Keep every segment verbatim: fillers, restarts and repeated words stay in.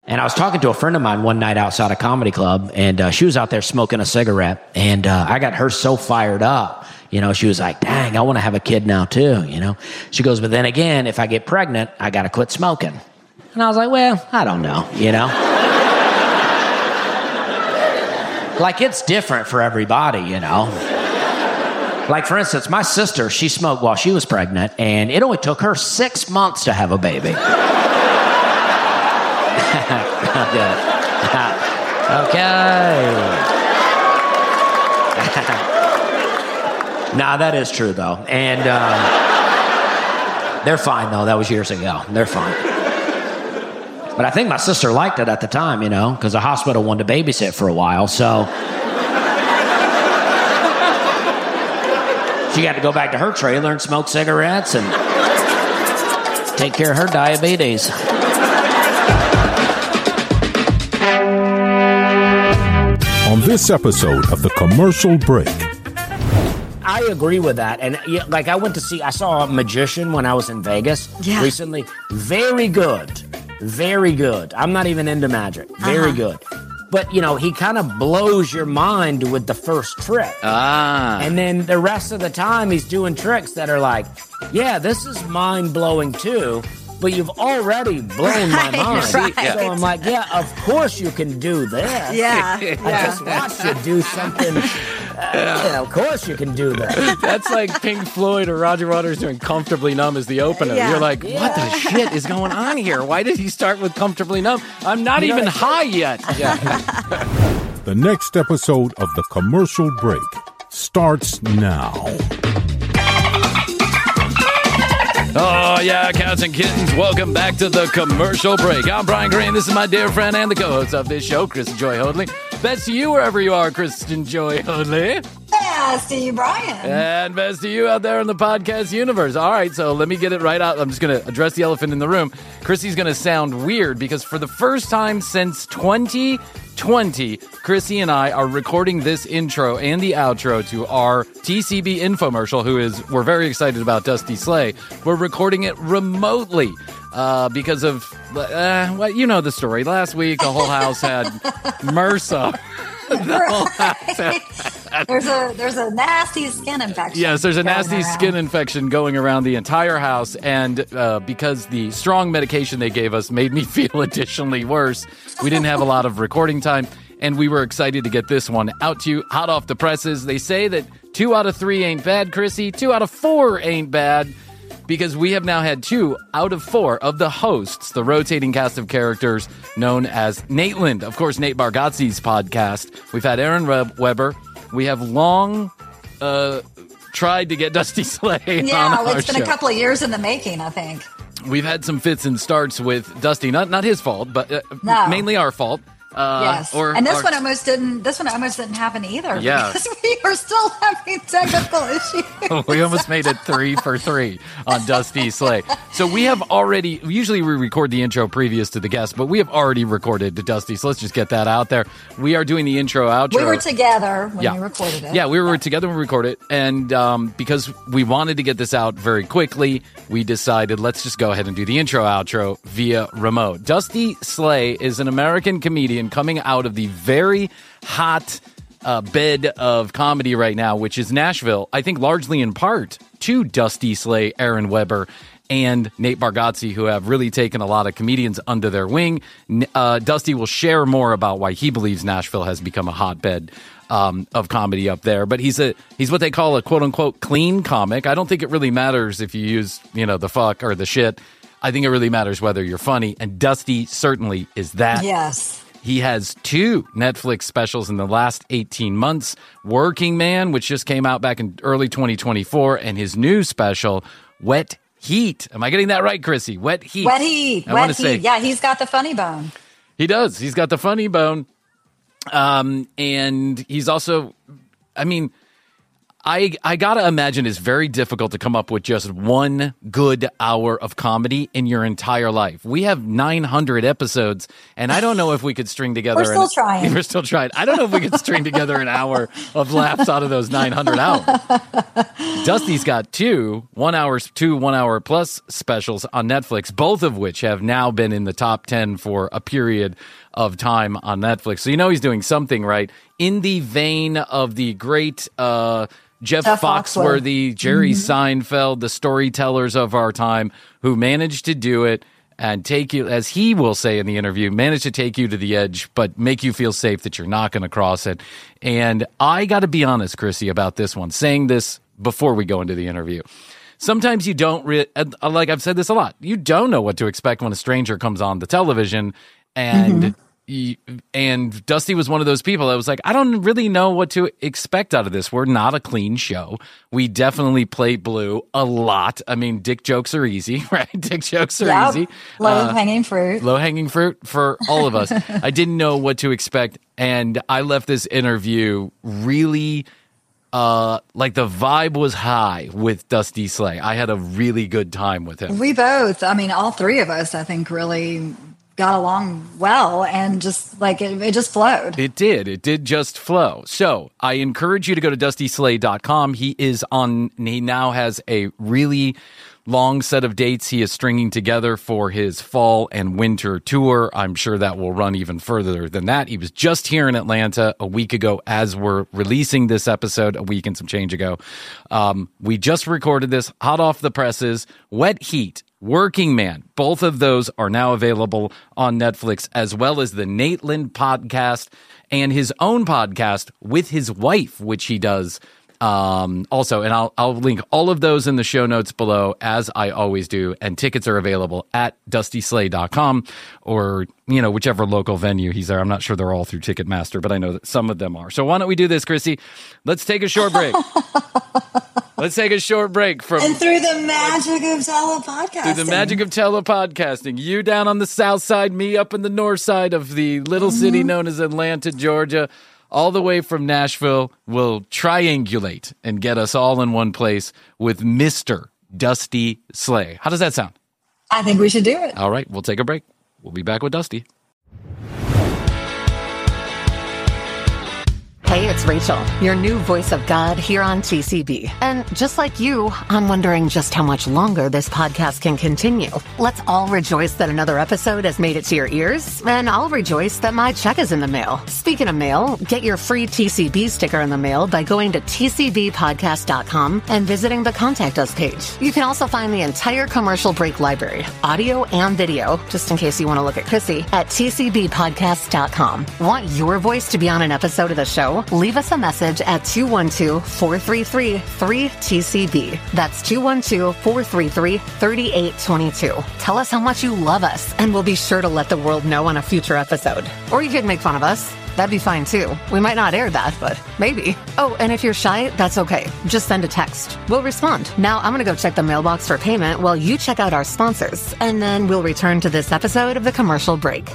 And I was talking to a friend of mine one night outside a comedy club, and uh, she was out there smoking a cigarette, and uh, I got her so fired up. You know, she was like, dang, I want to have a kid now too, you know. She goes, but then again, if I get pregnant, I got to quit smoking. And I was like, well, I don't know, you know. Like, it's different for everybody, you know. Like, for instance, my sister, she smoked while she was pregnant, and it only took her six months to have a baby. Okay. Nah, that is true, though. And uh, they're fine, though. That was years ago. They're fine. But I think my sister liked it at the time, you know, because the hospital wanted to babysit for a while, so she got to go back to her trailer and smoke cigarettes and take care of her diabetes. On this episode of The Commercial Break. I agree with that. And yeah, like I went to see, I saw a magician when I was in Vegas yeah. recently. Very good. Very good. I'm not even into magic. Very uh-huh. good. But, you know, he kind of blows your mind with the first trick. Ah. And then the rest of the time he's doing tricks that are like, yeah, this is mind-blowing too, but you've already blown right, my mind. Right. So I'm like, yeah, of course you can do this. Yeah. I yeah. just watched you do something. Uh, yeah, of course you can do that. That's like Pink Floyd or Roger Waters doing Comfortably Numb as the opener. Yeah. You're like, Yeah. what the shit is going on here? Why did he start with Comfortably Numb? I'm not you even know, high yet. Yeah. The next episode of The Commercial Break starts now. Oh, yeah, cats and kittens, welcome back to The Commercial Break. I'm Brian Green. This is my dear friend and the co-host of this show, Kristen Joy Hoadley. Best to you wherever you are, Kristen Joy Hoadley. Best to you, Brian. And best to you out there in the podcast universe. All right, so let me get it right out. I'm just going to address the elephant in the room. Chrissy's going to sound weird because for the first time since twenty twenty, Chrissy and I are recording this intro and the outro to our T C B infomercial, who is, we're very excited about Dusty Slay. We're recording it remotely uh, because of, uh, well, you know the story. Last week, the whole house had MRSA. The whole house had... there's a there's a nasty skin infection. Yes, there's a nasty around. skin infection going around the entire house, and uh, because the strong medication they gave us made me feel additionally worse, we didn't have a lot of recording time, and we were excited to get this one out to you, hot off the presses. They say that two out of three ain't bad, Chrissy. Two out of four ain't bad, because we have now had two out of four of the hosts, the rotating cast of characters known as Nateland. Of course, Nate Bargatze's podcast. We've had Aaron Weber. We have long uh, tried to get Dusty Slay yeah, on our it's been show. a couple of years in the making, I think. We've had some fits and starts with Dusty. Not not his fault, but uh, no. mainly our fault. Uh, yes, or, and this or, one almost didn't. This one almost didn't happen either. Yeah, because we are still having technical issues. We almost made it three for three on Dusty Slay. So we have already. Usually we record the intro previous to the guest, but we have already recorded to Dusty. So let's just get that out there. We are doing the intro outro. We were together when yeah. we recorded it. Yeah, we were together when we recorded it, and um, because we wanted to get this out very quickly, we decided let's just go ahead and do the intro outro via remote. Dusty Slay is an American comedian coming out of the very hot uh, bed of comedy right now, which is Nashville, I think largely in part to Dusty Slay, Aaron Weber, and Nate Bargatze, who have really taken a lot of comedians under their wing. Uh, Dusty will share more about why he believes Nashville has become a hotbed um, of comedy up there. But he's a he's what they call a quote-unquote clean comic. I don't think it really matters if you use, you know, the fuck or the shit. I think it really matters whether you're funny, and Dusty certainly is that. Yes. He has two Netflix specials in the last eighteen months, Working Man, which just came out back in early twenty twenty-four, and his new special, Wet Heat. Am I getting that right, Chrissy? Wet Heat. Wet Heat. I Wet want to say, Heat. Yeah, he's got the funny bone. He does. He's got the funny bone. Um, and he's also, I mean, I, I gotta imagine it's very difficult to come up with just one good hour of comedy in your entire life. We have nine hundred episodes, and I don't know if we could string together. We're still an, trying. We're still trying. I don't know if we could string together an hour of laughs out of those nine hundred hours. Dusty's got two one hour, two one hour plus specials on Netflix, both of which have now been in the top ten for a period of time on Netflix. So you know he's doing something right. In the vein of the great uh, Jeff, Jeff Foxworthy, Foxworthy. Jerry Mm-hmm. Seinfeld, the storytellers of our time who managed to do it and take you, as he will say in the interview, managed to take you to the edge, but make you feel safe that you're not going to cross it. And I got to be honest, Chrissy, about this one, saying this before we go into the interview. Sometimes you don't, re- like I've said this a lot, you don't know what to expect when a stranger comes on the television. And mm-hmm. y- and Dusty was one of those people that was like, I don't really know what to expect out of this. We're not a clean show. We definitely play blue a lot. I mean, dick jokes are easy, right? Dick jokes are yep. easy. Low-hanging uh, fruit. Low-hanging fruit for all of us. I didn't know what to expect. And I left this interview really... Uh, like the vibe was high with Dusty Slay. I had a really good time with him. We both, I mean, all three of us, I think, really got along well, and just like it, it just flowed. It did. It did just flow. So I encourage you to go to dusty slay dot com. He is on, he now has a really long set of dates he is stringing together for his fall and winter tour. I'm sure that will run even further than that. He was just here in Atlanta a week ago as we're releasing this episode, a week and some change ago. Um, we just recorded this hot off the presses. Wet Heat, Working Man, both of those are now available on Netflix, as well as the Nate Lind podcast and his own podcast with his wife, which he does Um, also, and I'll, I'll link all of those in the show notes below, as I always do. And tickets are available at dusty slay dot com or, you know, whichever local venue he's there. I'm not sure they're all through Ticketmaster, but I know that some of them are. So why don't we do this, Chrissy? Let's take a short break. Let's take a short break from... And through the magic of telepodcasting. Through the magic of telepodcasting. You down on the south side, me up in the north side of the little mm-hmm. city known as Atlanta, Georgia. All the way from Nashville, will triangulate and get us all in one place with Mister Dusty Slay. How does that sound? I think we should do it. All right, we'll take a break. We'll be back with Dusty. Hey, it's Rachel, your new voice of God here on T C B. And just like you, I'm wondering just how much longer this podcast can continue. Let's all rejoice that another episode has made it to your ears, and I'll rejoice that my check is in the mail. Speaking of mail, get your free T C B sticker in the mail by going to T C B podcast dot com and visiting the Contact Us page. You can also find the entire Commercial Break library, audio and video, just in case you want to look at Chrissy, at T C B podcast dot com. Want your voice to be on an episode of the show? Leave us a message at two one two, four three three, three T C B. That's two one two, four three three, three eight two two. Tell us how much you love us, and we'll be sure to let the world know on a future episode. Or you could make fun of us. That'd be fine, too. We might not air that, but maybe. Oh, and if you're shy, that's okay. Just send a text. We'll respond. Now, I'm going to go check the mailbox for payment while you check out our sponsors, and then we'll return to this episode of The Commercial Break.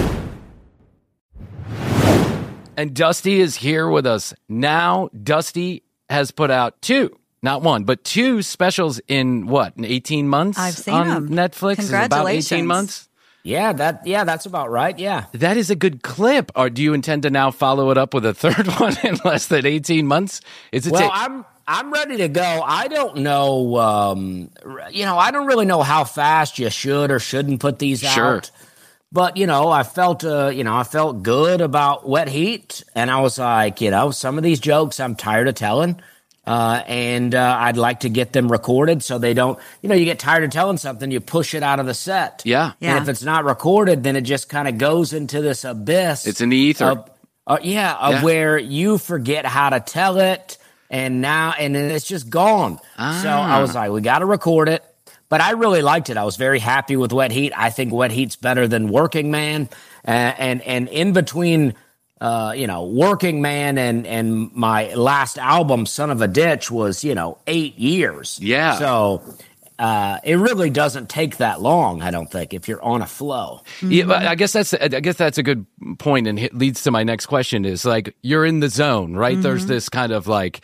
And Dusty is here with us now. Dusty has put out two, not one, but two specials in what, in eighteen months? I've seen on them. Netflix? Congratulations. Is it about eighteen months? Yeah, that yeah, that's about right. Yeah. That is a good clip. Or do you intend to now follow it up with a third one in less than eighteen months? Is it well, ta- I'm I'm ready to go. I don't know, um, you know, I don't really know how fast you should or shouldn't put these Sure. out. But, you know, I felt, uh, you know, I felt good about Wet Heat. And I was like, you know, some of these jokes I'm tired of telling. Uh, and uh, I'd like to get them recorded so they don't, you know, you get tired of telling something, you push it out of the set. Yeah. Yeah. And if it's not recorded, then it just kind of goes into this abyss. It's in the ether. Of, uh, yeah, of Yeah. where you forget how to tell it. And now, and then it's just gone. Ah. So I was like, we got to record it. But I really liked it. I was very happy with Wet Heat. I think Wet Heat's better than Working Man. Uh, and and in between, uh, you know, Working Man and, and my last album, Son of a Ditch, was, you know, eight years. Yeah. So uh, it really doesn't take that long, I don't think, if you're on a flow. Yeah, but I guess that's I guess that's a good point, and it leads to my next question: is like you're in the zone, right? Mm-hmm. There's this kind of like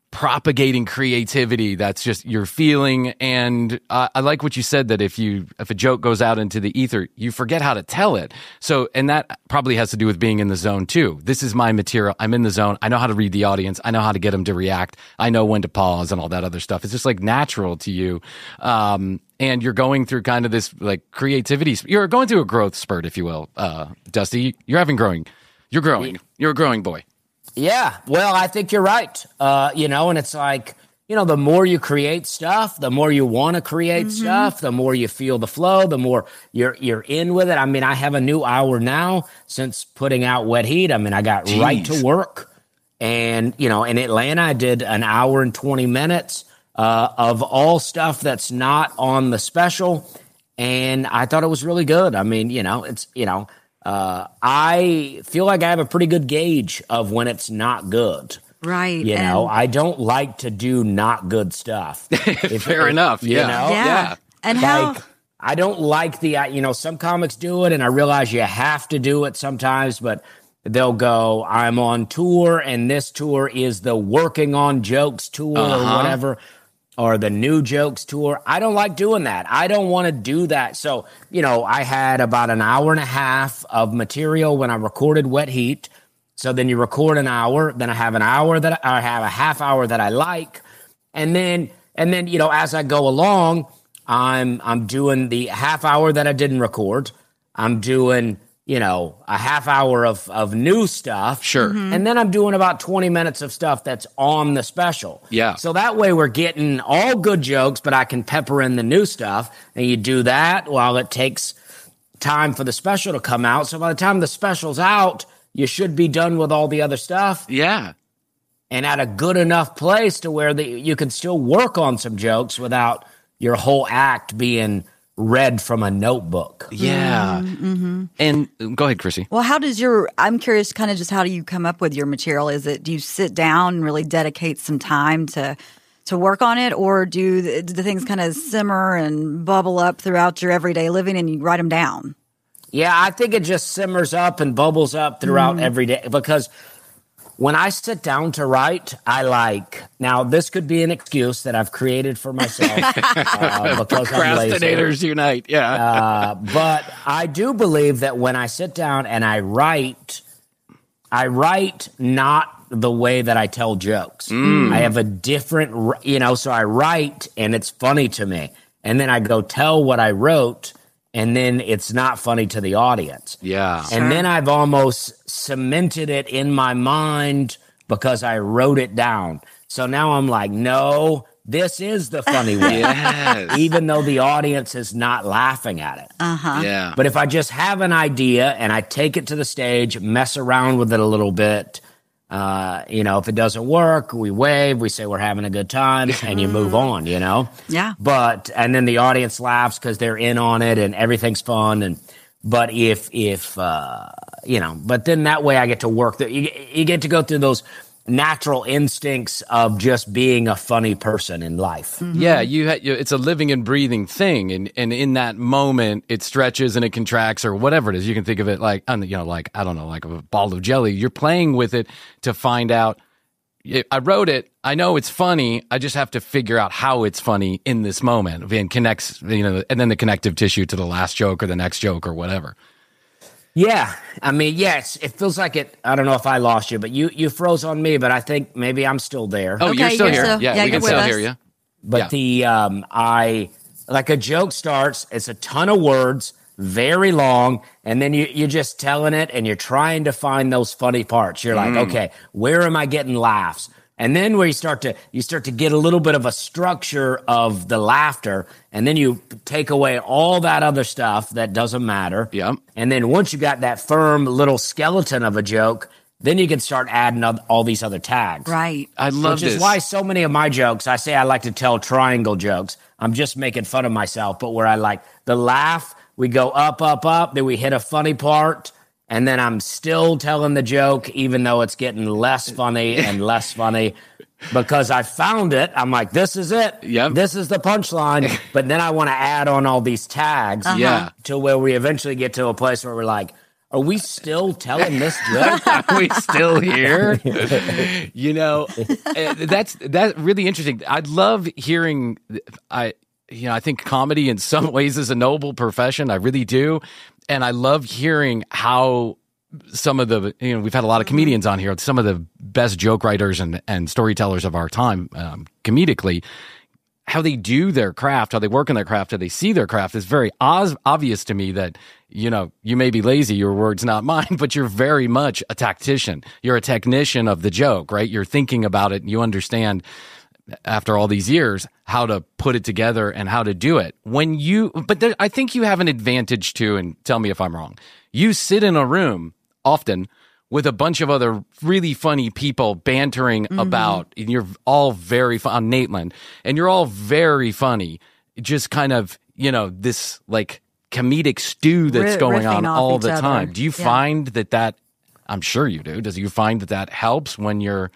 propagating creativity that's just your feeling. And uh, I like what you said, that if you if a joke goes out into the ether, you forget how to tell it. So, and that probably has to do with being in the zone too. This is my material. I'm in the zone. I know how to read the audience. I know how to get them to react. I know when to pause and all that other stuff. It's just like natural to you. Um, and you're going through kind of this like creativity. You're going through a growth spurt, if you will. Uh, Dusty, you're having growing. You're growing. You're a growing boy. Yeah, well, I think you're right. Uh, you know, and it's like, you know, the more you create stuff, the more you want to create mm-hmm. stuff, the more you feel the flow, the more you're you're in with it. I mean, I have a new hour now since putting out Wet Heat. I mean, I got Jeez. right to work. And, you know, in Atlanta, I did an hour and twenty minutes uh, of all stuff that's not on the special. And I thought it was really good. I mean, you know, it's, you know, Uh, I feel like I have a pretty good gauge of when it's not good. Right. You know, I don't like to do not good stuff. If, Fair enough. You yeah. know? Yeah. yeah. And like, how? I don't like the, you know, some comics do it and I realize you have to do it sometimes, but they'll go, I'm on tour and this tour is the working on jokes tour uh-huh. or whatever. Or the new jokes tour. I don't like doing that. I don't want to do that. So, you know, I had about an hour and a half of material when I recorded Wet Heat. So then you record an hour, then I have an hour that I have a half hour that I like. And then, and then, you know, as I go along, I'm, I'm doing the half hour that I didn't record. I'm doing, you know, a half hour of, of new stuff. Sure. Mm-hmm. And then I'm doing about twenty minutes of stuff that's on the special. Yeah. So that way we're getting all good jokes, but I can pepper in the new stuff. And you do that while it takes time for the special to come out. So by the time the special's out, you should be done with all the other stuff. Yeah. And at a good enough place to where the, you can still work on some jokes without your whole act being read from a notebook. Yeah. Mm-hmm. And go ahead, Chrissy. Well, how does your, I'm curious kind of just how do you come up with your material? Is it, do you sit down and really dedicate some time to to work on it? Or do the, do the things kind of simmer and bubble up throughout your everyday living and you write them down? Yeah, I think it just simmers up and bubbles up throughout mm. every day because when I sit down to write, I like, now this could be an excuse that I've created for myself uh, because Procrastinators unite, yeah. uh, but I do believe that when I sit down and I write, I write not the way that I tell jokes. Mm. I have a different, you know, so I write and it's funny to me. And then I go tell what I wrote and then it's not funny to the audience. Yeah. And Sure. then I've almost cemented it in my mind because I wrote it down. So now I'm like, no, this is the funny way. Yes. Even though the audience is not laughing at it. Uh-huh. Yeah. But if I just have an idea and I take it to the stage, mess around with it a little bit, uh, you know, if it doesn't work, we wave, we say we're having a good time, and you move on, you know? Yeah. But, and then the audience laughs because they're in on it and everything's fun. And, but if, if, uh, you know, but then that way I get to work, the, you, you get to go through those natural instincts of just being a funny person in life. Mm-hmm. Yeah, you, ha- you it's a living and breathing thing, and and in that moment, it stretches and it contracts or whatever it is. You can think of it like, you know, like I don't know, like a ball of jelly. You're playing with it to find out. I wrote it. I know it's funny. I just have to figure out how it's funny in this moment, and connects, you know, and then the connective tissue to the last joke or the next joke or whatever. Yeah. I mean, yes, it feels like it. I don't know if I lost you, but you, you froze on me, but I think maybe I'm still there. Oh, Okay, you're still you're here. still- yeah, yeah, we you're can with still us. hear you. But Yeah. the, um, I, like a joke starts, it's a ton of words, very long, and then you, you're just telling it and you're trying to find those funny parts. You're like, Mm. okay, where am I getting laughs? And then where you start to, you start to get a little bit of a structure of the laughter, and then you take away all that other stuff that doesn't matter. Yeah. And then once you got that firm little skeleton of a joke, then you can start adding oth- all these other tags. Right. I love Which this. is why so many of my jokes, I say I like to tell triangle jokes. I'm just making fun of myself, but where I like the laugh, we go up, up, up, then we hit a funny part, and then I'm still telling the joke, even though it's getting less funny and less funny. Because I found it. I'm like, this is it. Yep. This is the punchline. But then I want to add on all these tags Yeah. to where we eventually get to a place where we're like, Are we still telling this joke? Are we still here? You know, that's that's really interesting. I love hearing. I you know, I think comedy in some ways is a noble profession. I really do, and I love hearing how some of the you know we've had a lot of comedians on here. Some of the best joke writers and and storytellers of our time, um, comedically. How they do their craft, how they work in their craft, how they see their craft is very os- obvious to me that, you know, you may be lazy, your words, not mine, but you're very much a tactician. You're a technician of the joke, right? You're thinking about it and you understand after all these years how to put it together and how to do it. When you, but there, I think you have an advantage too, and tell me if I'm wrong. You sit in a room often with a bunch of other really funny people bantering mm-hmm. about, and you're all very fun, on Nateland, and you're all very funny, just kind of, you know, this like comedic stew that's R- going on all the time. Other. Do you yeah. find that that, I'm sure you do, does you find that that helps when you're,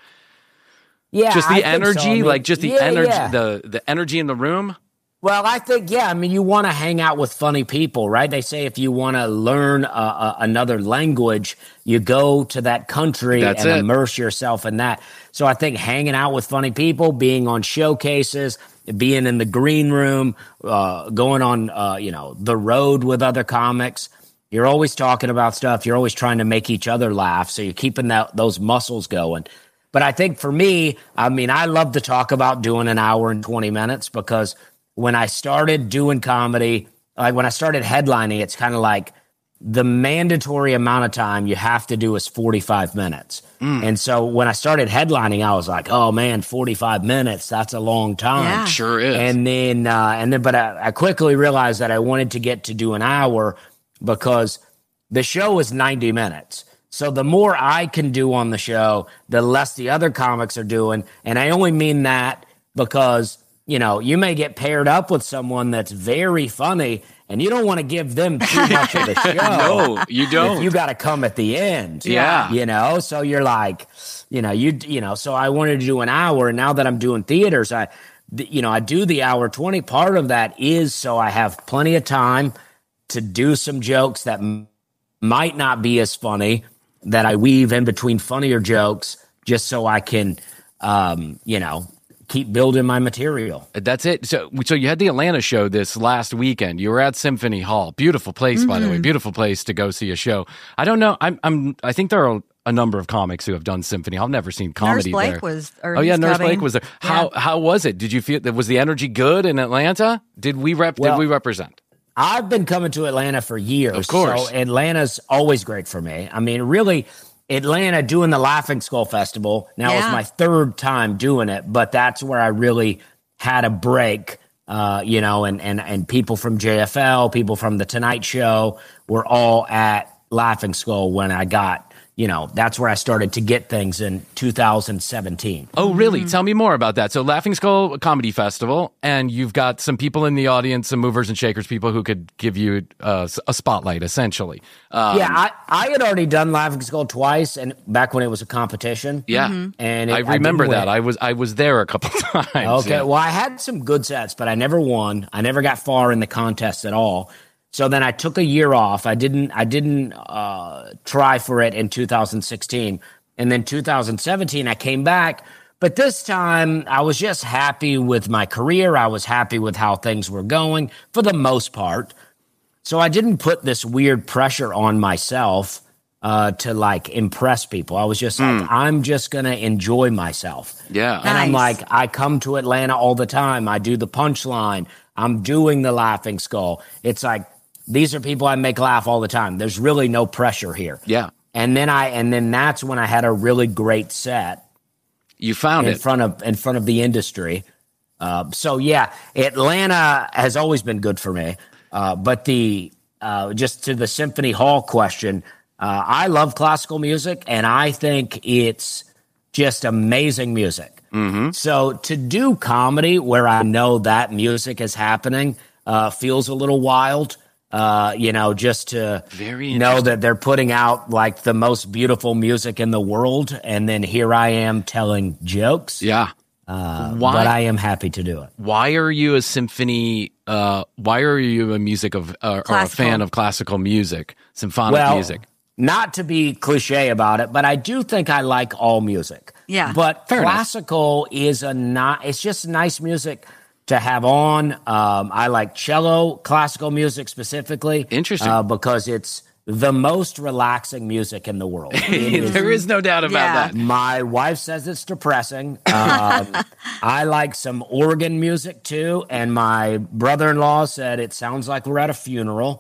yeah, just the I energy, so. I mean, like just the yeah, energy, yeah. the, the energy in the room? Well, I think, yeah, I mean, you want to hang out with funny people, right? They say if you want to learn uh, uh, another language, you go to that country That's and it. immerse yourself in that. So I think hanging out with funny people, being on showcases, being in the green room, uh, going on, uh, you know, the road with other comics, you're always talking about stuff. You're always trying to make each other laugh. So you're keeping that those muscles going. But I think for me, I mean, I love to talk about doing an hour and twenty minutes because when I started doing comedy, like when I started headlining, it's kind of like the mandatory amount of time you have to do is forty-five minutes. Mm. And so when I started headlining, I was like, oh man, forty-five minutes, that's a long time. Yeah. Sure is. And then, uh, and then, but I, I quickly realized that I wanted to get to do an hour because the show is ninety minutes. So the more I can do on the show, the less the other comics are doing. And I only mean that because, you know, you may get paired up with someone that's very funny and you don't want to give them too much of the show. No, you don't. You got to come at the end. Yeah. You know, so you're like, you know, you, you know, so I wanted to do an hour. And now that I'm doing theaters, I, you know, I do the hour twenty. Part of that is so I have plenty of time to do some jokes that m- might not be as funny, that I weave in between funnier jokes just so I can, um, you know, keep building my material. That's it. So, so you had the Atlanta show this last weekend. You were at Symphony Hall. Beautiful place, mm-hmm. by the way. Beautiful place to go see a show. I don't know. I'm. I'm. I think there are a number of comics who have done Symphony Hall. I've never seen comedy Nurse Blake there. Was, or oh yeah, Nurse coming. Blake was there. How yeah. How was it? Did you feel that was the energy good in Atlanta? Did we rep? Well, did we represent? I've been coming to Atlanta for years. Of course. So Atlanta's always great for me. I mean, really, Atlanta doing the Laughing Skull Festival. Now, yeah. it's my third time doing it, but that's where I really had a break, uh, you know, and, and, and people from J F L, people from The Tonight Show were all at Laughing Skull when I got, you know, that's where I started to get things in two thousand seventeen. Oh, really? Mm-hmm. Tell me more about that. So Laughing Skull Comedy Festival, and you've got some people in the audience, some movers and shakers, people who could give you uh, a spotlight, essentially. Um, yeah, I, I had already done Laughing Skull twice, and back when it was a competition. Yeah, mm-hmm. and it, I remember I that. I was I was there a couple times. Okay, yeah. well, I had some good sets, but I never won. I never got far in the contest at all. So then I took a year off. I didn't I didn't uh, try for it in two thousand sixteen. And then two thousand seventeen, I came back. But this time, I was just happy with my career. I was happy with how things were going for the most part. So I didn't put this weird pressure on myself uh, to, like, impress people. I was just mm. like, I'm just going to enjoy myself. Yeah. And nice. I'm like, I come to Atlanta all the time. I do the punchline. I'm doing the Laughing Skull. It's like, these are people I make laugh all the time. There's really no pressure here. Yeah. And then I and then that's when I had a really great set. You found in it front of in front of the industry. Uh, so yeah, Atlanta has always been good for me. Uh, but the uh, just to the Symphony Hall question, uh, I love classical music, and I think it's just amazing music. Mm-hmm. So to do comedy where I know that music is happening uh, feels a little wild. Uh, you know, just to Very know that they're putting out like the most beautiful music in the world, and then here I am telling jokes. Yeah. Uh, why, but I am happy to do it. Why are you a symphony? Uh, why are you a music of uh, or a fan of classical music, symphonic well, music? not to be cliche about it, but I do think I like all music. Yeah. But Fair classical enough. is a not, it's just nice music to have on. Um, I like cello, classical music specifically. Interesting. Uh, because it's the most relaxing music in the world. Is, there is no doubt about Yeah. that. my wife says it's depressing. Um, I like some organ music too, and my brother-in-law said it sounds like we're at a funeral.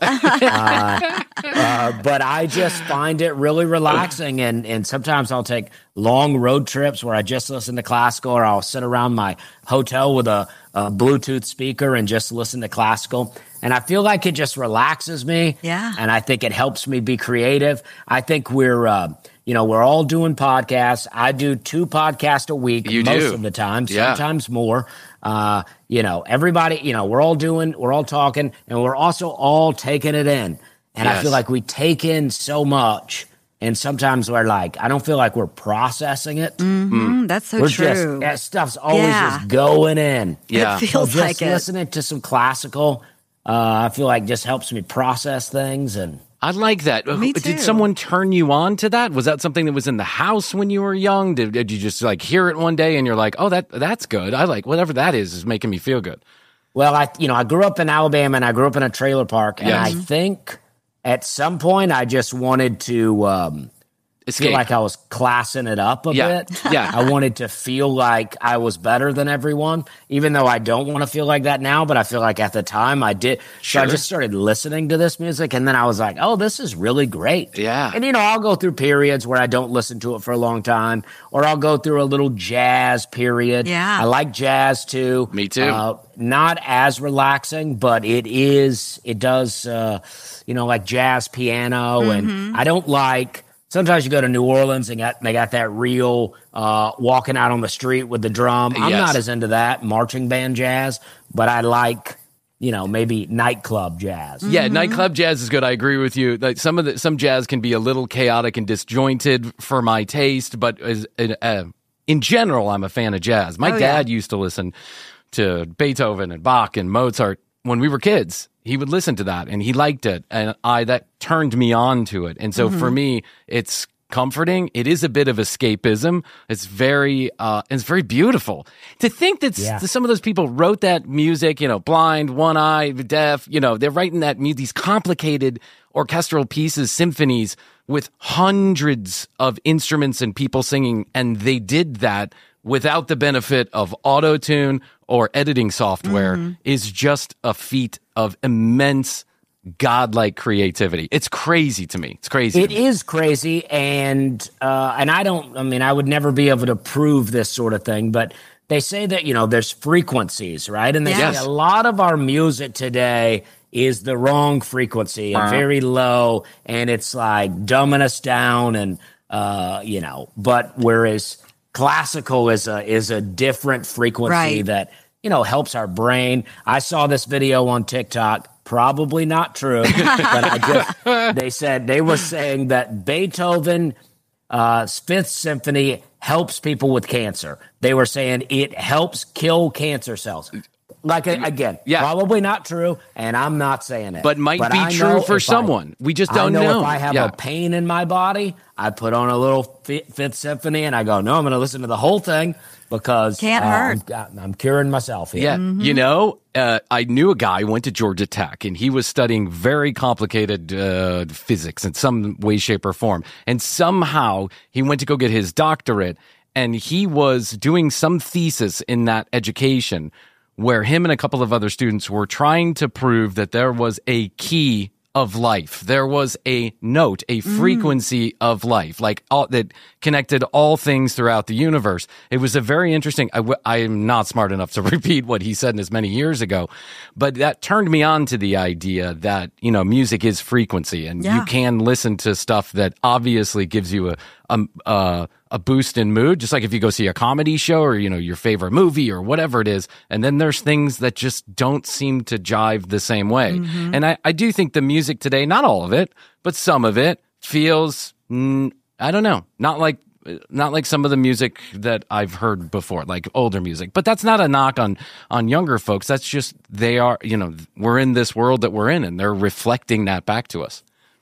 uh, uh, but I just find it really relaxing, and and sometimes I'll take long road trips where I just listen to classical, or I'll sit around my hotel with a, a Bluetooth speaker and just listen to classical. And I feel like it just relaxes me. Yeah. And I think it helps me be creative. I think we're, uh, you know, we're all doing podcasts. I do two podcasts a week You most do. of the time, Yeah. sometimes more. Uh, you know, everybody, you know, we're all doing, we're all talking, and we're also all taking it in. And I Yes. feel like we take in so much. And sometimes we're like, I don't feel like we're processing it. Mm, that's so we're true. just, that stuff's always Yeah. just going in. Yeah. It feels So just like it. listening to some classical, uh, I feel like just helps me process things. And I like that. Me Did too. someone turn you on to that? Was that something that was in the house when you were young? Did, did you just like hear it one day and you're like, oh, that that's good. I like whatever that is is making me feel good. well, I you know I grew up in Alabama, and I grew up in a trailer park, and Yes. I think at some point I just wanted to um, Escape. feel like I was classing it up a Yeah. bit. Yeah. I wanted to feel like I was better than everyone, even though I don't want to feel like that now. But I feel like at the time I did. So I Sure. just started listening to this music, and then I was like, "Oh, this is really great." Yeah. And you know, I'll go through periods where I don't listen to it for a long time, or I'll go through a little jazz period. Yeah. I like jazz too. Me too. Uh, not as relaxing, but it is. It does. Uh, you know, like jazz piano, Mm-hmm. and I don't like. Sometimes you go to New Orleans and got, they got that real uh, walking out on the street with the drum. I'm Yes. not as into that marching band jazz, but I like, you know, maybe nightclub jazz. Yeah, nightclub jazz is good. I agree with you. Like some of the some jazz can be a little chaotic and disjointed for my taste, but as, uh, in general, I'm a fan of jazz. My Oh, dad yeah. used to listen to Beethoven and Bach and Mozart when we were kids. He would listen to that and he liked it, and I that turned me on to it. And so Mm-hmm. for me, it's comforting. It is a bit of escapism. It's very, uh, it's very beautiful to think that s- Yeah. some of those people wrote that music. You know, blind, one eye, deaf. You know, they're writing that mu- these complicated orchestral pieces, symphonies with hundreds of instruments and people singing, and they did that without the benefit of auto-tune or editing software. Mm-hmm. Is just a feat of immense godlike creativity. It's crazy to me. It's crazy. It to me. is crazy, and uh, and I don't. I mean, I would never be able to prove this sort of thing, but they say that you know there's frequencies, right? And they Yes. say a lot of our music today is the wrong frequency and very low, and it's like dumbing us down, and uh, you know. But whereas classical is a is a different frequency Right. that you know helps our brain. I saw this video on TikTok. Probably not true, but I just they said they were saying that Beethoven uh, Fifth Symphony helps people with cancer. They were saying it helps kill cancer cells. Like a- again, Yeah. probably not true, and I'm not saying it, But might be I true know for if I- someone. We just don't I know, know. if I have Yeah. a pain in my body, I put on a little Fi- Fifth Symphony, and I go, no, I'm going to listen to the whole thing because Can't uh, hurt. I'm, I'm curing myself here. Yeah, you know, uh, I knew a guy who went to Georgia Tech, and he was studying very complicated uh, physics in some way, shape, or form. And somehow he went to go get his doctorate, and he was doing some thesis in that education where him and a couple of other students were trying to prove that there was a key of life. There was a note, a frequency of life, like all, that connected all things throughout the universe. It was a very interesting. I w- I am not smart enough to repeat what he said as many years ago, but that turned me on to the idea that, you know, music is frequency, and Yeah. you can listen to stuff that obviously gives you a, a, a, a boost in mood, just like if you go see a comedy show or, you know, your favorite movie or whatever it is. And then there's things that just don't seem to jive the same way. Mm-hmm. And I, I do think the music today, not all of it, but some of it feels, mm, I don't know, not like, not like some of the music that I've heard before, like older music. But that's not a knock on, on younger folks. That's just, they are, you know, we're in this world that we're in, and they're reflecting that back to us.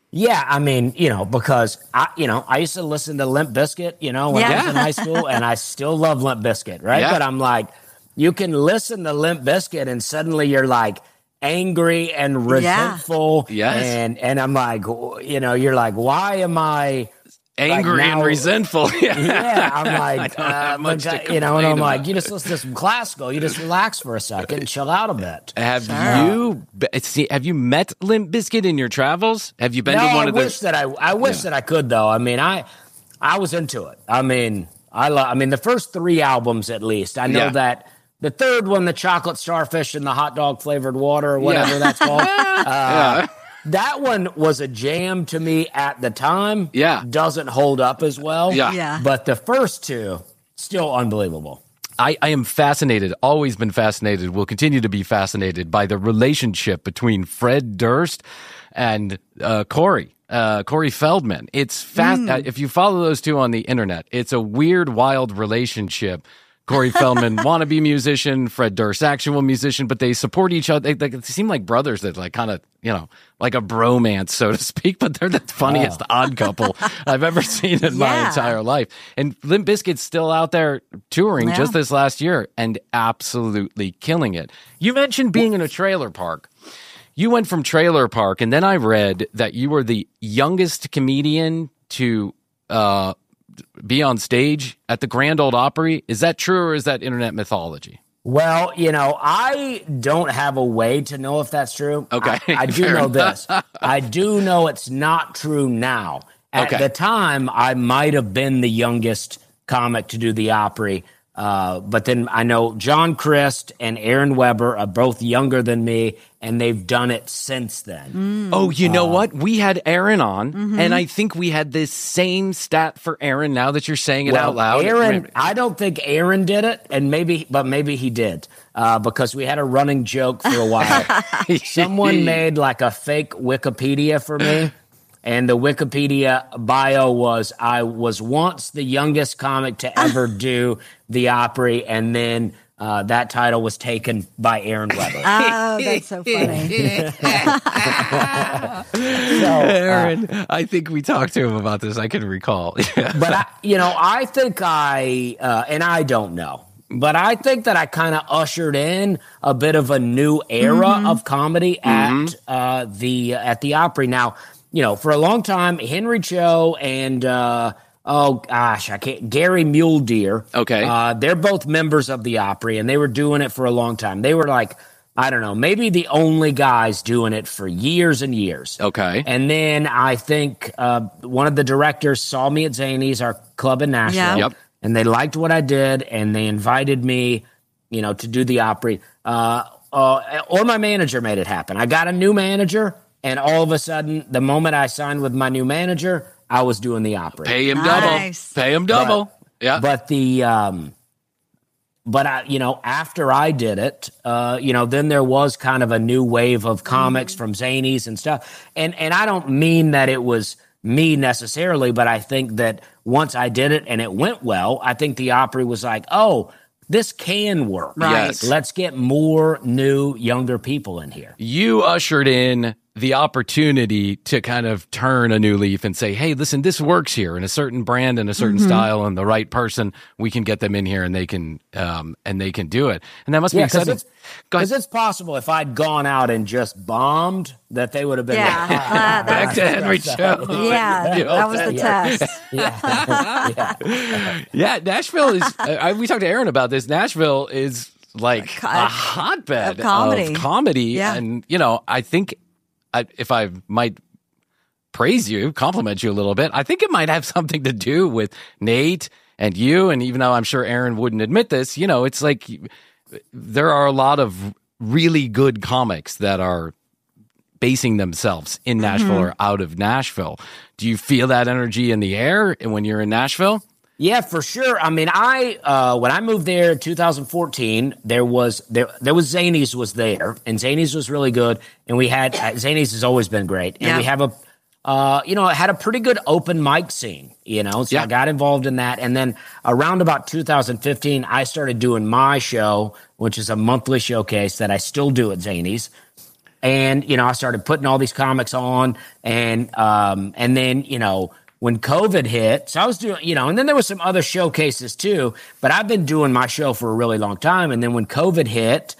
Yeah, I mean, you know, because I, you know, I used to listen to Limp Bizkit, you know, when Yeah. I was in high school, and I still love Limp Bizkit, right? Yeah. But I'm like, you can listen to Limp Bizkit, and suddenly you're like angry and resentful, Yes. and and I'm like, you know, you're like, why am I Angry like and now- resentful. Yeah, I'm I like, don't have uh, much but, to you know, and I'm complain like, about. you just listen to some classical, you just relax for a second, and chill out a bit. Have you be- see, have you met Limp Bizkit in your travels? Have you been No, to one I of wish the? that I, I wish Yeah. that I could though. I mean, I, I was into it. I mean, I love. I mean, the first three albums at least. I know Yeah. that the third one, the chocolate starfish and the hot dog flavored water or whatever Yeah. that's called. uh, Yeah. That one was a jam to me at the time. Yeah. doesn't hold up as well. Yeah. Yeah. but the first two still unbelievable. I, I am fascinated, always been fascinated, will continue to be fascinated by the relationship between Fred Durst and uh, Corey, uh, Corey Feldman. It's fast. Uh, if you follow those two on the internet, it's a weird, wild relationship. Corey Feldman, wannabe musician, Fred Durst, actual musician, but they support each other. They, they, they seem like brothers that like kind of, you know, like a bromance, so to speak, but they're the funniest odd couple I've ever seen in my Yeah. entire life. And Limp Bizkit's still out there touring Yeah. just this last year and absolutely killing it. You mentioned being in a trailer park. You went from trailer park, and then I read that you were the youngest comedian to uh, be on stage at the Grand Ole Opry. Is that true, or is that internet mythology? Well, you know, I don't have a way to know if that's true. Okay, I, I do fair know enough. this. I do know it's not true now. At Okay. the time, I might have been the youngest comic to do the Opry. Uh, but then I know John Christ and Aaron Weber are both younger than me, and they've done it since then. Oh, you Uh, know what? We had Aaron on, mm-hmm. and I think we had this same stat for Aaron. Now that you're saying it Well, out loud, Aaron, I don't think Aaron did it, and maybe, but maybe he did, uh, because we had a running joke for a while. Someone made like a fake Wikipedia for me, and the Wikipedia bio was, I was once the youngest comic to ever do the Opry, and then uh, that title was taken by Aaron Weber. Oh, that's so funny. Aaron, I think we talked to him about this. I can recall. But I, you know, I think I, uh, and I don't know, but I think that I kind of ushered in a bit of a new era of comedy at uh, the at the Opry. Now, you know, for a long time, Henry Cho and uh, oh gosh, I can't Gary Mule Deer. Okay. uh, they're both members of the Opry, and they were doing it for a long time. They were like, I don't know, maybe the only guys doing it for years and years. Okay. And then I think uh, one of the directors saw me at Zany's, our club in Nashville, Yeah. Yep. and they liked what I did, and they invited me, you know, to do the Opry. Uh, uh, or my manager made it happen. I got a new manager, and all of a sudden, the moment I signed with my new manager, I was doing the Opry. Pay him Nice. double. Pay him double. yeah. But the, um, but I, you know, after I did it, uh, you know, then there was kind of a new wave of comics from Zanies and stuff. And and I don't mean that it was me necessarily, but I think that once I did it and it went well, I think the Opry was like, oh, this can work. Right. Yes. Let's get more new, younger people in here. You ushered in the opportunity to kind of turn a new leaf and say, hey, listen, this works here in a certain brand and a certain style and the right person, we can get them in here and they can um, and they can do it. And that must be Yeah, because exciting. it's, Go ahead. 'cause it's possible if I'd gone out and just bombed that they would have been Yeah. like, Uh, Back to Henry Cho. yeah, You know, that was the Yeah. test. yeah, yeah. Yeah, Nashville is. I, we talked to Aaron about this. Nashville is like co- a hotbed of comedy. of comedy, Yeah. and you know, I think I, if I might praise you, compliment you a little bit, I think it might have something to do with Nate and you. And even though I'm sure Aaron wouldn't admit this, you know, it's like there are a lot of really good comics that are basing themselves in Nashville Mm-hmm. or out of Nashville. Do you feel that energy in the air when you're in Nashville? Yeah, for sure. I mean, I uh, when I moved there in two thousand fourteen, there was there there was Zanies was there, and Zanies was really good, and we had uh, Zanies has always been great, and Yeah. we have a uh, you know it had a pretty good open mic scene, you know, so Yeah. I got involved in that, and then around about two thousand fifteen, I started doing my show, which is a monthly showcase that I still do at Zanies. And, you know, I started putting all these comics on, and um, and then, you know, when COVID hit, so I was doing, you know, and then there were some other showcases too, but I've been doing my show for a really long time. And then when COVID hit,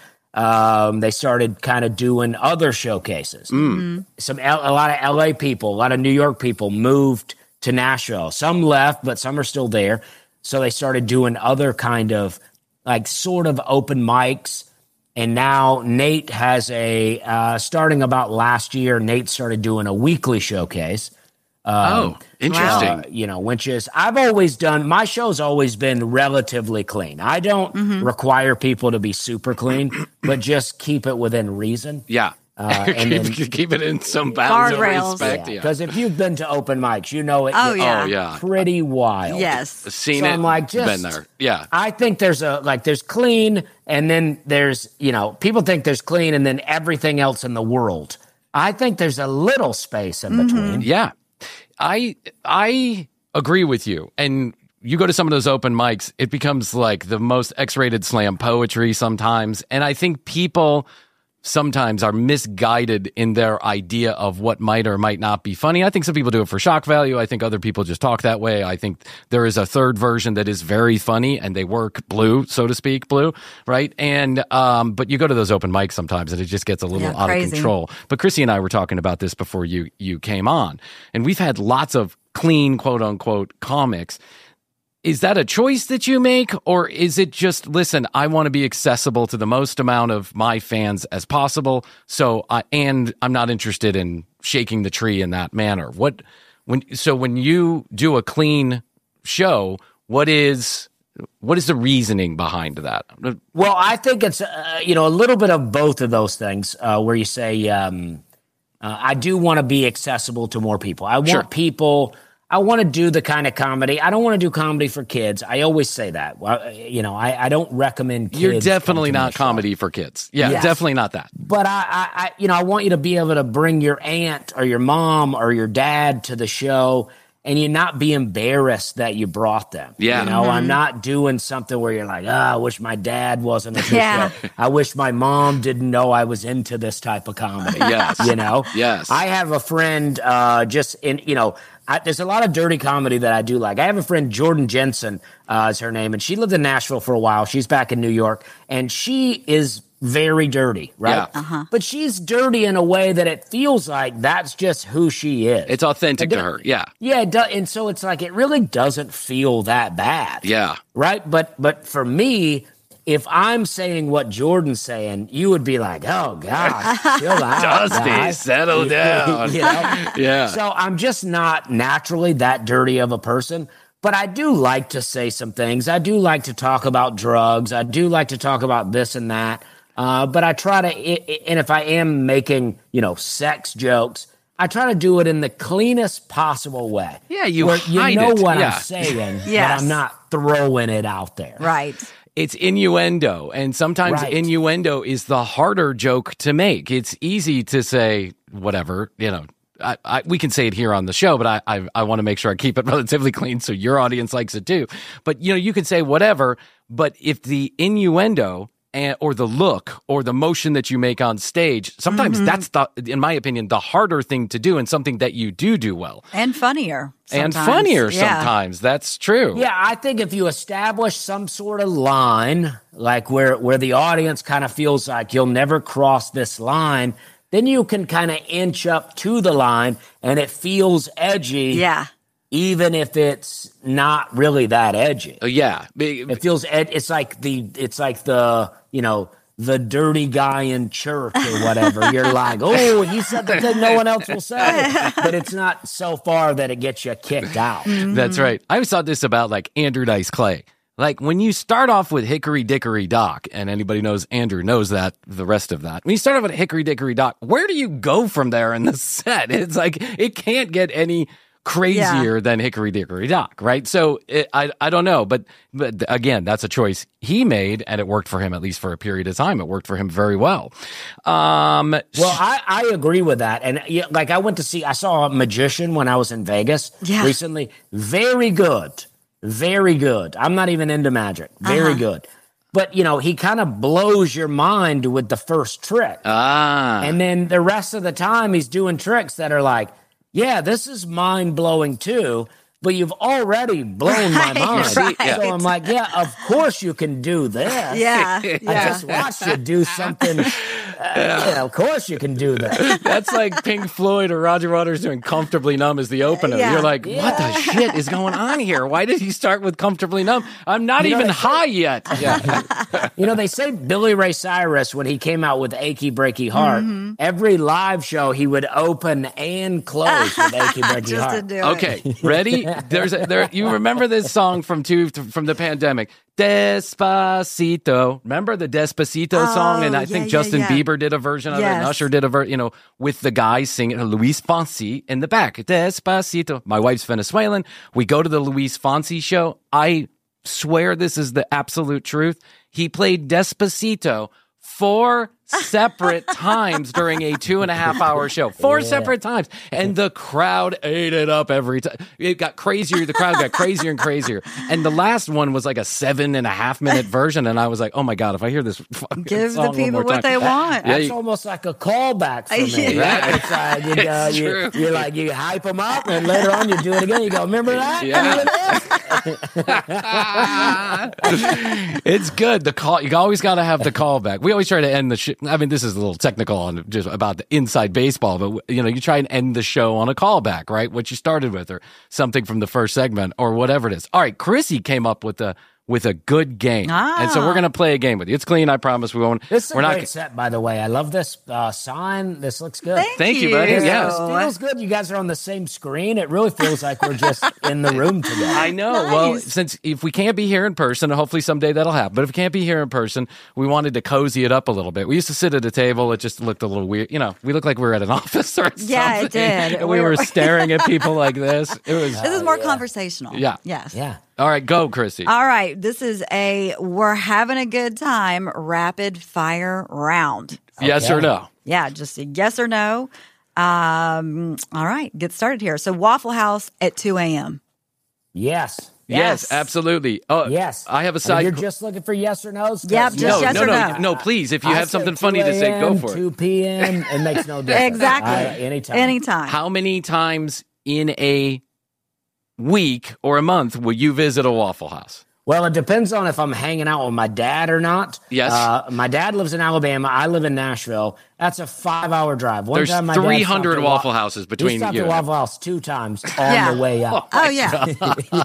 um, they started kind of doing other showcases. Mm. Some L- a lot of L A people, a lot of New York people moved to Nashville. Some left, but some are still there. So they started doing other kind of like sort of open mics. And now Nate has a, uh, starting about last year, Nate started doing a weekly showcase. Um, oh, interesting. Uh, you know, which is, I've always done, my show's always been relatively clean. I don't mm-hmm. require people to be super clean, but just keep it within reason. Yeah. Uh, and keep, then, keep it in some bounds of Guardrails. respect. Because Yeah. if you've been to open mics, you know it Oh, gets yeah. Oh, yeah. pretty wild. Yes. Seen So it, I'm like, just, been there. Yeah. I think there's a, like, there's clean, and then there's, you know, people think there's clean and then everything else in the world. I think there's a little space in between. Yeah. I I agree with you. And you go to some of those open mics, it becomes like the most X-rated slam poetry sometimes. And I think people sometimes are misguided in their idea of what might or might not be funny. I think some people do it for shock value. I think other people just talk that way. I think there is a third version that is very funny and they work blue, so to speak, blue, right? And um, but you go to those open mics sometimes and it just gets a little Yeah, out crazy. of control. But Chrissy and I were talking about this before you you came on, and we've had lots of clean, quote unquote, comics. Is that a choice that you make, or is it just, listen, I want to be accessible to the most amount of my fans as possible, so I, and I'm not interested in shaking the tree in that manner? What when so when you do a clean show, what is what is the reasoning behind that? Well, I think it's, uh, you know, a little bit of both of those things uh, where you say, um, uh, I do want to be accessible to more people. I want Sure. people... I want to do the kind of comedy. I don't want to do comedy for kids. I always say that. Well, you know, I, I don't recommend kids. You're definitely come to my not show. comedy for kids. Yeah, Yes. definitely not that. But I, I, I, you know, I want you to be able to bring your aunt or your mom or your dad to the show, and you not be embarrassed that you brought them. Yeah. You know, I'm not doing something where you're like, oh, I wish my dad wasn't at this Yeah. show. I wish my mom didn't know I was into this type of comedy. Yes. You know? Yes. I have a friend uh, just in, you know, I, there's a lot of dirty comedy that I do like. I have a friend, Jordan Jensen uh, is her name, and she lived in Nashville for a while. She's back in New York, and she is very dirty, right? Yeah. Uh-huh. But she's dirty in a way that it feels like that's just who she is. It's authentic It to do- her. Yeah. Yeah, it do, and so it's like it really doesn't feel that bad. Yeah. Right? But but for me, if I'm saying what Jordan's saying, you would be like, oh, gosh, chill out, Dusty, guy. settle You- down. you know? Yeah. So I'm just not naturally that dirty of a person. But I do like to say some things. I do like to talk about drugs. I do like to talk about this and that. Uh, but I try to, i- i- and if I am making, you know, sex jokes, I try to do it in the cleanest possible way. Yeah, you where you hide know it. what Yeah. I'm saying, Yes. but I'm not throwing it out there. Right. It's innuendo, and sometimes Right. innuendo is the harder joke to make. It's easy to say whatever, you know. I, I, we can say it here on the show, but I, I, I want to make sure I keep it relatively clean so your audience likes it too. But you know, you can say whatever, but if the innuendo and, or the look or the motion that you make on stage, sometimes Mm-hmm. that's the, in my opinion, the harder thing to do, and something that you do do well And funnier. and sometimes. funnier Yeah. sometimes. That's true. Yeah, I think if you establish some sort of line, like where where the audience kind of feels like you'll never cross this line, then you can kind of inch up to the line and it feels edgy. Yeah. Even if it's not really that edgy. Uh, yeah. Be- It feels ed- it's like the it's like the, you know, the dirty guy in church or whatever. You're like, oh, he said the thing no one else will say. But it's not so far that it gets you kicked out. That's right. I always thought this about like Andrew Dice Clay. Like when you start off with Hickory Dickory Dock, and anybody knows Andrew knows that, the rest of that. When you start off with Hickory Dickory Dock, where do you go from there in the set? It's like, it can't get any crazier Yeah. than Hickory Dickory Dock, right? So it, I I don't know, but but again, that's a choice he made, and it worked for him at least for a period of time. It worked for him very well. Um, Well, I, I agree with that. And yeah, like I went to see, I saw a magician when I was in Vegas Yeah. recently. Very good. Very good. I'm not even into magic. Very Uh-huh. good. but you know, he kind of blows your mind with the first trick. Ah. And then the rest of the time he's doing tricks that are like, yeah, this is mind blowing too, but you've already blown Right, my mind. right. So I'm like, yeah, of course you can do this. Yeah, I yeah. just watched you do something. Uh, yeah, of course you can do that. That's like Pink Floyd or Roger Waters doing Comfortably Numb as the opener. Yeah. You're like, what the shit is going on here? Why did he start with Comfortably Numb? I'm not You know, even they- high yet. Yeah. You know, they say Billy Ray Cyrus, when he came out with Achy Breaky Heart, Mm-hmm. every live show he would open and close with Achy Breaky Just to Heart. do it. Okay, ready? There's a, there. You remember this song from two from the pandemic, Despacito. Remember the Despacito Oh, song? And I yeah, think yeah, Justin yeah. Bieber did a version of it, and Yes. Usher did a version, you know, with the guy singing Luis Fonsi in the back. Despacito. My wife's Venezuelan. We go to the Luis Fonsi show. I swear this is the absolute truth. He played Despacito four separate times during a two and a half hour show. Four separate times. And the crowd ate it up every time. It got crazier. The crowd got crazier and crazier. And the last one was like a seven and a half minute version. And I was like, oh my God, if I hear this fucking Give song the one people more what time. they want. Yeah, That's you- almost like a callback for me, Yeah. right? It's like you, uh, It's you, true. you're like, you hype them up, and later on you do it again. You go, remember that? Yeah. It's good. The call, you always got to have the callback. We always try to end the shit. I mean, this is a little technical on just about the inside baseball, but you know, you try and end the show on a callback, right? What you started with, or something from the first segment, or whatever it is. All right, Chrissy came up with a with a good game, Ah. and so we're gonna play a game with you. It's clean, I promise. We won't. This is we're a not. great set, by the way. I love this uh, sign. This looks good. Thank, Thank you, buddy. Yeah. It feels good. You guys are on the same screen. It really feels like we're just in the room together. I know. Well, since if we can't be here in person, hopefully someday that'll happen. But if we can't be here in person, we wanted to cozy it up a little bit. We used to sit at a table. It just looked a little weird. You know, we looked like we were at an office or something. Yeah, it did. And we were staring at people like this. It was. This is more conversational. Yeah. Yes. Yeah. All right, go, Chrissy. All right. This is a we're having a good time rapid fire round. Yes or no? Yeah, just a yes or no. Um, all right, get started here. So Waffle House at two a.m. Yes. Yes, Yes. absolutely. Oh, Yes. I have a And side. you're just looking for yes or no's? Yep, just no, yes no, or no, no. no. Please, if you I have say something funny to say, go for it. two p.m. It makes no difference. Exactly. I- anytime. Anytime. How many times in a week or a month will you visit a Waffle House? Well, it depends on if I'm hanging out with my dad or not. Yes. Uh, my dad lives in Alabama. I live in Nashville. That's a five-hour drive. One There's time my dad three stopped hundred at Wa- Waffle Houses between he stopped you at and Waffle House two times on Yeah. the way up. Oh yeah. Oh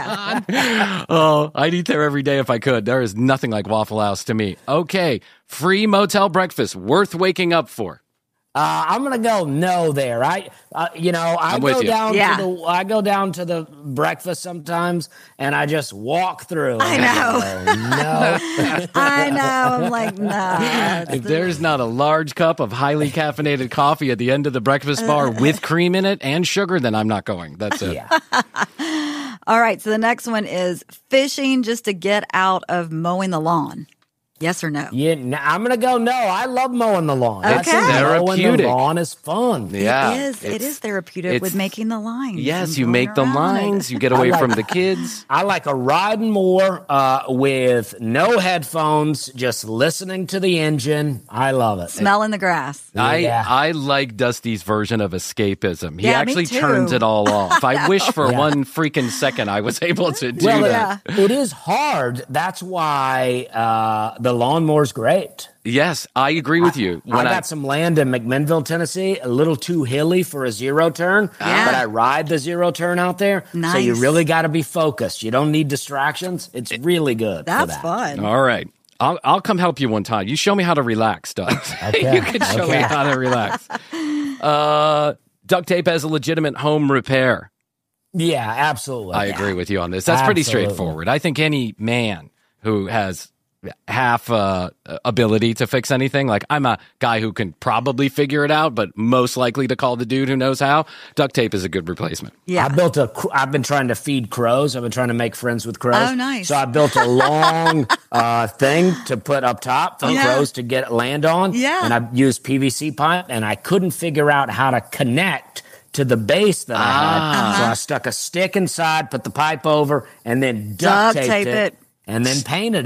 yeah. Oh, I'd eat there every day if I could. There is nothing like Waffle House to me. Okay, free motel breakfast, worth waking up for. Uh, I'm gonna go no there. I, uh, you know, I I'm go with you. down Yeah. to the I go down to the breakfast sometimes, and I just walk through. I and know. go, no. I know. I'm like, no. If there's not a large cup of highly caffeinated coffee at the end of the breakfast bar with cream in it and sugar, then I'm not going. That's it. Yeah. All right. So the next one is fishing just to get out of mowing the lawn. Yes or no? Yeah, n- I'm gonna go no. I love mowing the lawn. I Okay. think mowing Therapeutic. the lawn is fun. Yeah, it is. It it's- is therapeutic it's- with making the lines. Yes, and you going make the around lines. it. You get away like- from the kids. I like a riding more uh, with no headphones, just listening to the engine. I love it. Smelling the grass. I Yeah. I like Dusty's version of escapism. He Yeah, me actually too. turns it all off. I wish for Yeah. one freaking second I was able to do Well, that. it- it is hard. That's why uh, the lawnmower's great. Yes, I agree with you. I When got I, some land in McMinnville, Tennessee, a little too hilly for a zero turn, Yeah. but I ride the zero turn out there. So you Nice. really got to be focused. You don't need distractions. It's really good. for That's that. fun. all right. I'll, I'll come help you one time. You show me how to relax, Doug. Okay, you can show me okay. how to relax. Uh, duct tape as a legitimate home repair. Yeah, absolutely. I agree with you on this. That's pretty Absolutely. straightforward. I think any man who has half uh, ability to fix anything, like I'm a guy who can probably figure it out, but most likely to call the dude who knows how, duct tape is a good replacement. Yeah. I built a. cr- I've been trying to feed crows. I've been trying to make friends with crows. Oh, nice. So I built a long uh, thing to put up top for Yeah. crows to get land on. Yeah. And I used P V C pipe, and I couldn't figure out how to connect to the base that I Ah. had. So I stuck a stick inside, put the pipe over, and then duct, Duct taped tape it, it. and then painted it.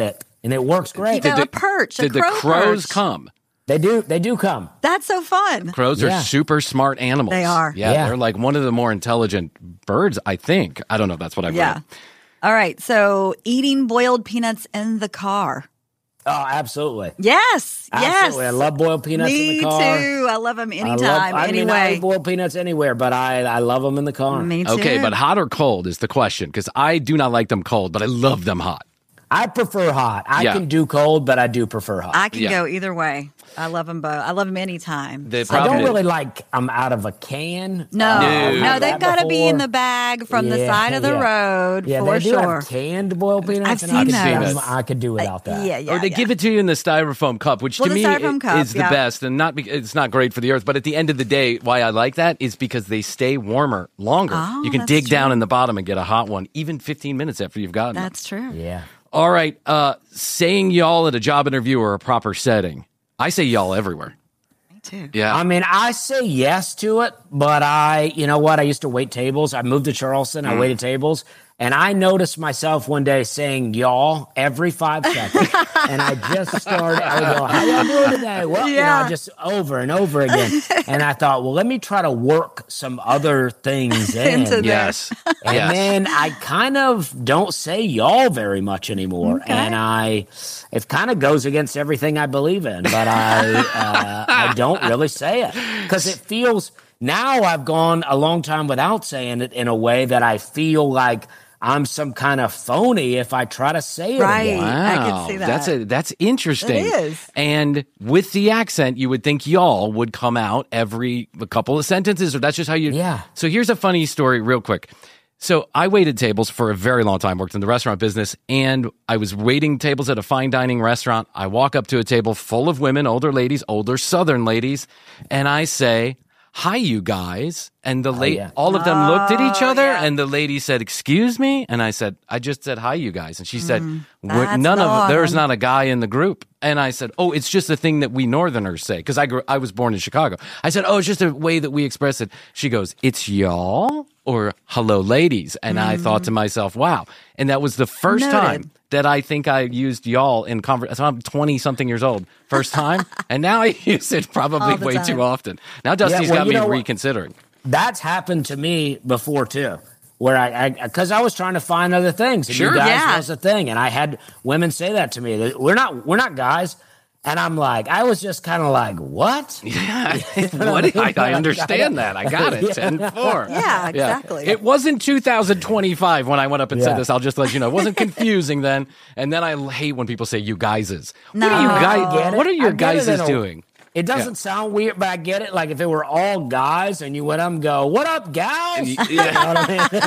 and it works great. Did a perch, a Did the crow crows perch. come? They do. They do come. That's so fun. Crows Yeah. are super smart animals. They are. Yeah, Yeah. they're like one of the more intelligent birds, I think. I don't know if that's what I've Yeah. read. All right. So eating boiled peanuts in the car. Oh, absolutely. Yes. Absolutely. Yes. I love boiled peanuts Me in the car. too. I love them I anytime, love, I mean, I anyway. eat boiled peanuts anywhere, but I, I love them in the car. Me too. Okay, but hot or cold is the question because I do not like them cold, but I love them hot. I prefer hot. I Yeah. can do cold, but I do prefer hot. I can Yeah. go either way. I love them both. I love them anytime. The I problem don't is- really like them out of a can. No, Uh, no, I've had they've that got to be in before. the bag from the Yeah, side of the yeah. road Yeah, for they do sure. have canned boiled peanuts. I've and seen I those. can do I've them. I could do without that. Yeah, yeah. or they yeah. give it to you in the styrofoam cup, which Well, to the me styrofoam i- cup, is the yeah. best, and not be, it's not great for the earth. But at the end of the day, why I like that is because they stay warmer longer. Oh, you can that's dig down true. in the bottom and get a hot one, even fifteen minutes after you've gotten it. That's true. Yeah. All right, uh, saying y'all at a job interview or a proper setting. I say y'all everywhere. Me too. Yeah, I mean, I say yes to it, but I, you know what? I used to wait tables. I moved to Charleston. I waited tables. And I noticed myself one day saying y'all every five seconds. And I just started, I would go, how y'all doing today? Well, you know, Yeah. just over and over again. And I thought, well, let me try to work some other things in. Into the- yes, And yes. then I kind of don't say y'all very much anymore. And I, it kind of goes against everything I believe in, but I, uh, I don't really say it because it feels, now I've gone a long time without saying it in a way that I feel like I'm some kind of phony if I try to say it Right. again. I can Wow, see that. That's a that's interesting. It is. And with the accent, you would think y'all would come out every a couple of sentences, or that's just how you. Yeah. So here's a funny story, real quick. So I waited tables for a very long time, worked in the restaurant business, and I was waiting tables at a fine dining restaurant. I walk up to a table full of women, older ladies, older Southern ladies, and I say, "Hi, you guys." And the late, yeah. all of them looked at each Oh, other, yeah. and the lady said, "Excuse me," and I said, "I just said hi, you guys," and she said, "We're- that's "None the of there's one. not a guy in the group." And I said, "Oh, it's just a thing that we Northerners say," because I grew, I was born in Chicago. I said, "Oh, it's just a way that we express it." She goes, "It's y'all or hello, ladies," and I thought to myself, "Wow!" And that was the first Noted. time that I think I used y'all in conversation. So I'm twenty something years old, first time, and now I use it probably All the way time. too often. Now Dusty's well, got you me know what? reconsidering. That's happened to me before too, where I, because I, I was trying to find other things. And Sure. you guys Yeah. was a thing, and I had women say that to me. that We're not, we're not guys, and I'm like, I was just kind of like, what? Yeah, what? I, I understand that. I got it. ten four. Yeah, exactly. It wasn't two thousand twenty-five when I went up and Yeah. said this. I'll just let you know. It wasn't confusing then. And then I hate when people say you guyses. What No. are you I guys? get it. What are I your get it in guyses a- doing? It doesn't sound weird, but I get it. Like if it were all guys and you went up and go, "What up, gals?" You know what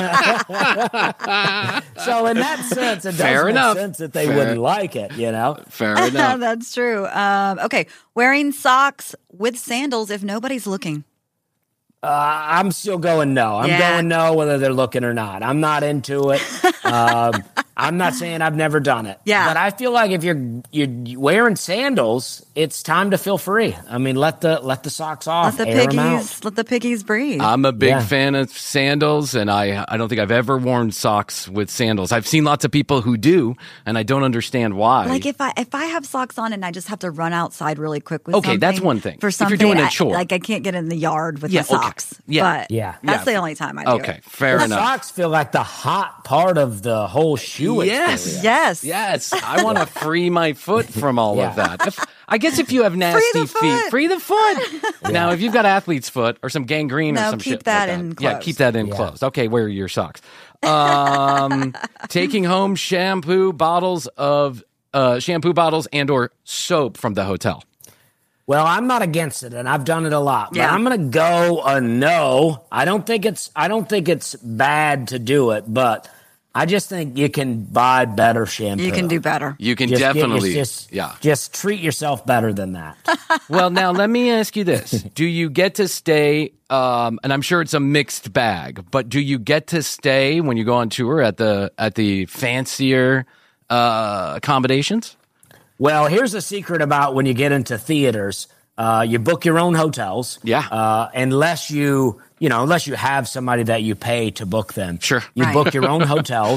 I mean? So in that sense, it does Fair make enough. sense that they Fair. wouldn't like it. You know? Fair enough. That's true. Um, okay. Wearing socks with sandals if nobody's looking. Uh, I'm still going no. I'm Yeah. going no, whether they're looking or not. I'm not into it. um, I'm not saying I've never done it. Yeah. But I feel like if you're you're wearing sandals, it's time to feel free. I mean, let the let the socks off. Let the air 'em out. piggies let the piggies breathe. I'm a big Yeah. fan of sandals, and I I don't think I've ever worn socks with sandals. I've seen lots of people who do, and I don't understand why. Like if I if I have socks on and I just have to run outside really quick with Okay, something, that's one thing. For If you're something, doing a I- chore. like I can't get in the yard with Yeah, the okay. socks. Yeah. but Yeah. that's Yeah. the only time I do okay, it. fair The enough. socks feel like the hot part of the whole shoe Yes. experience. Yes, Yes, I want to free my foot from all of Yeah. that. If, I guess if you have nasty the feet, foot. free the foot. Now, if you've got athlete's foot or some gangrene or No, some keep shit that like in yeah, closed. keep that in closed. Okay, wear your socks. Um, taking home shampoo bottles of uh, shampoo bottles and or soap from the hotel. Well, I'm not against it, and I've done it a lot. But Yeah. I'm going to go a no. I don't think it's. I don't think it's bad to do it, but I just think you can buy better shampoo. you can do better. You can Just get- definitely, just, yeah. Just treat yourself better than that. Well, now let me ask you this: do you get to stay? Um, and I'm sure it's a mixed bag, but do you get to stay when you go on tour at the at the fancier uh, accommodations? Well, here's the secret about when you get into theaters. Uh, you book your own hotels. Yeah. Uh, unless you, you know, unless you have somebody that you pay to book them. Sure. You Right. book your own hotels.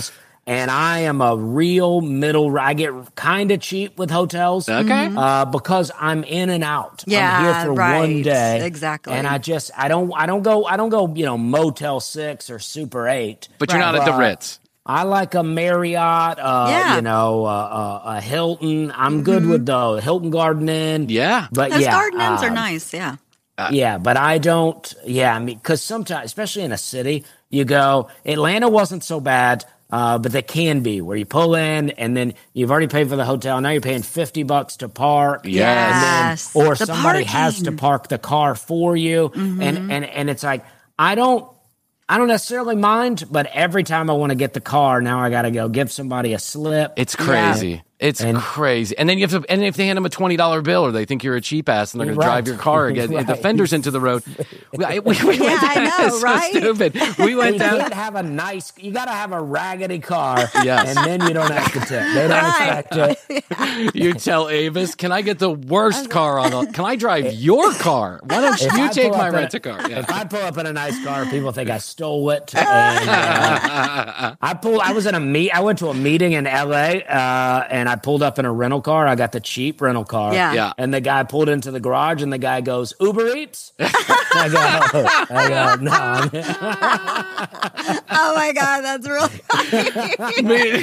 and I am a real middle. I get kind of cheap with hotels, Okay. uh, because I'm in and out. Yeah, I'm here for right. one day, Exactly. and I just I don't I don't go I don't go you know Motel Six or Super Eight. But you're not at the But Ritz. I like a Marriott, uh, Yeah. you know, uh, uh, a Hilton. I'm good with the Hilton Garden Inn. Yeah. but Those yeah, garden inns are um, nice. Yeah. Yeah, but I don't. Yeah, I mean, because sometimes, especially in a city, you go. Atlanta wasn't so bad, uh, but they can be where you pull in and then you've already paid for the hotel. Now you're paying fifty bucks to park. Yes. Yes. Or The somebody has to parking. park the car for you, and and and it's like I don't. I don't necessarily mind, but every time I want to get the car, now I got to go give somebody a slip. It's crazy. It's And- crazy. And then you have to, and if they hand them a twenty dollar bill or they think you're a cheap ass and they're going Right. to drive your car again, Right. the fenders into the road. We, I- we, we Yeah, went I down, know, it's so right? stupid. We You went down. can't have a nice. You got to have a raggedy car, Yes. and then you don't have to tip. They don't Right. expect it. You tell Avis, can I get the worst car on the, can I drive your car? Why don't If you I take pull my up in a- rent a car? Yeah. If I pull up in a nice car, people think I stole it. And, uh, I pulled. I was in a meet. I went to a meeting in L A, uh, and I pulled up in a rental car. I got the cheap rental car. Yeah. Yeah. And the guy pulled into the garage, and the guy goes, "Uber Eats." I go, I go, no. I'm- Oh my God, that's really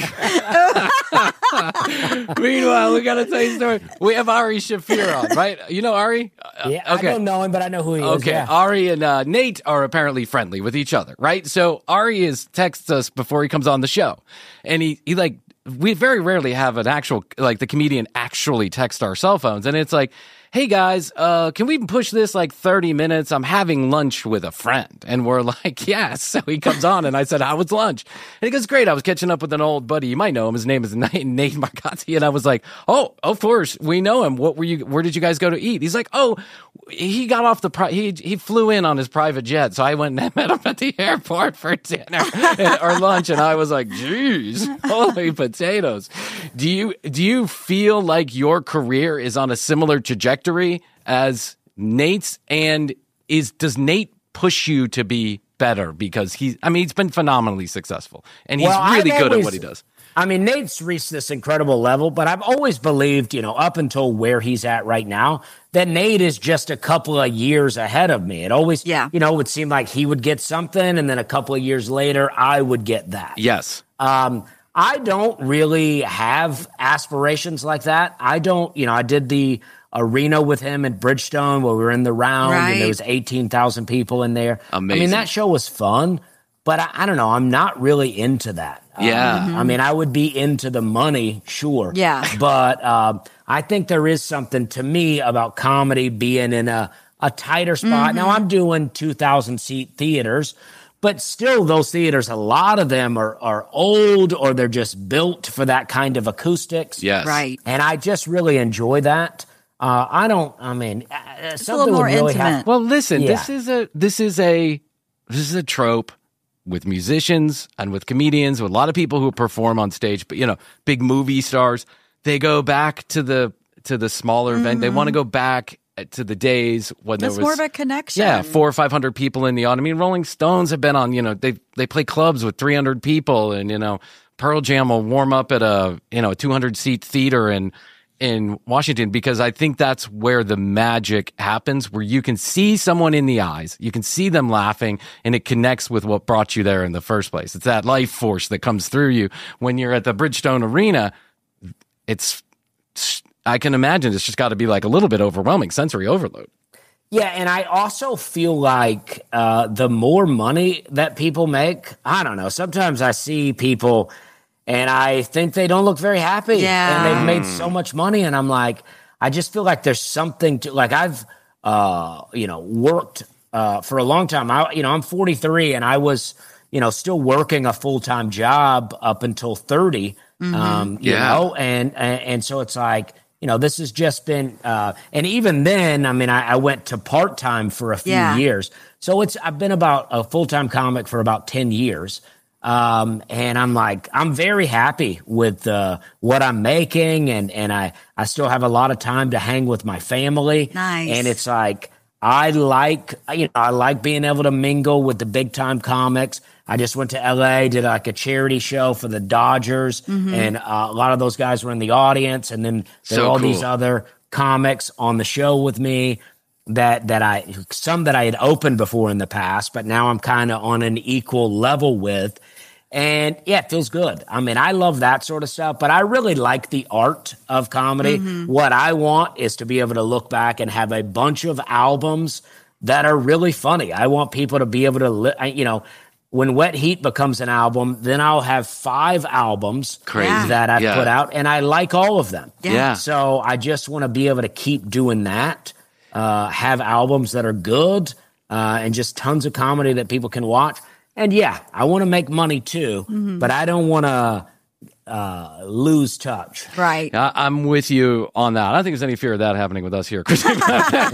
Meanwhile, we got to tell you a story. We have Ari Shafir on, right? You know Ari? Uh, yeah, I don't know him, but I know who he is. Okay, Yeah. Ari and uh, Nate are apparently friendly with each other, right? So Ari is texts us before he comes on the show, and he he like we very rarely have an actual like the comedian actually text our cell phones, and it's like, hey guys, uh, can we push this like thirty minutes? I'm having lunch with a friend. And we're like, yes. So he comes on and I said, how was lunch? And he goes, great. I was catching up with an old buddy. You might know him. His name is Nate, Nate Marcotti. And I was like, oh, of course, we know him. What were you, where did you guys go to eat? He's like, oh, he got off the, pri- he, he flew in on his private jet. So I went and met him at the airport for dinner or lunch. And I was like, geez, holy potatoes. Do you, do you feel like your career is on a similar trajectory as Nate's, and is does Nate push you to be better because he's I mean he's been phenomenally successful and he's Well, I've really good always- at what he does. I mean, Nate's reached this incredible level, but I've always believed, you know, up until where he's at right now, that Nate is just a couple of years ahead of me. It always, Yeah. you know, would seem like he would get something, and then a couple of years later, I would get that. Yes. Um, I don't really have aspirations like that. I don't, you know, I did the arena with him in Bridgestone where we were in the round and there Right. was eighteen thousand people in there. I Amazing. mean, that show was fun, but I, I don't know. I'm not really into that. Yeah. Um, I mean, I would be into the money, sure. Yeah. But um, I think there is something to me about comedy being in a, a tighter spot. Now, I'm doing two thousand seat theaters, but still those theaters, a lot of them are, are old or they're just built for that kind of acoustics. Yes. right. And I just really enjoy that. Uh, I don't, I mean, uh, a something little more would really intimate. have. Well, listen, Yeah. this is a this is a this is a trope with musicians and with comedians, with a lot of people who perform on stage, but you know, big movie stars, they go back to the to the smaller event. They want to go back to the days when That's there was more of a connection. yeah, four or five hundred people in the audience. I mean, Rolling Stones have been on, you know, they they play clubs with three hundred people, and you know, Pearl Jam will warm up at a you know a two hundred seat theater in in Washington, because I think that's where the magic happens, where you can see someone in the eyes, you can see them laughing, and it connects with what brought you there in the first place. It's that life force that comes through you when you're at the Bridgestone Arena. It's I can imagine it's just got to be like a little bit overwhelming, sensory overload. Yeah, and I also feel like uh, the more money that people make, I don't know, sometimes I see people and I think they don't look very happy. Yeah. And they've made so much money, and I'm like, I just feel like there's something to, like I've, uh, you know, worked uh, for a long time. I, you know, I'm forty-three, and I was, you know, still working a full-time job up until thirty, um, you Yeah. know, and, and, and so it's like, you know, this has just been, uh, and even then, I mean, I, I went to part-time for a few Yeah. years. So it's, I've been about a full-time comic for about ten years. Um, and I'm like, I'm very happy with, uh, what I'm making. And, and I, I still have a lot of time to hang with my family. Nice. And it's like, I like, you know, I like being able to mingle with the big time comics. I just went to L A, did like a charity show for the Dodgers, mm-hmm. and uh, a lot of those guys were in the audience. And then there so were all cool. these other comics on the show with me that that I some that I had opened before in the past, but now I'm kind of on an equal level with. And yeah, it feels good. I mean, I love that sort of stuff, but I really like the art of comedy. Mm-hmm. What I want is to be able to look back and have a bunch of albums that are really funny. I want people to be able to, li- you know, when Wet Heat becomes an album, then I'll have five albums Crazy. that I've yeah. put out, and I like all of them. Yeah. yeah. So I just want to be able to keep doing that, uh, have albums that are good, uh, and just tons of comedy that people can watch. And yeah, I want to make money too, mm-hmm. but I don't want to uh, lose touch. Right. I, I'm with you on that. I don't think there's any fear of that happening with us here, Chris. But,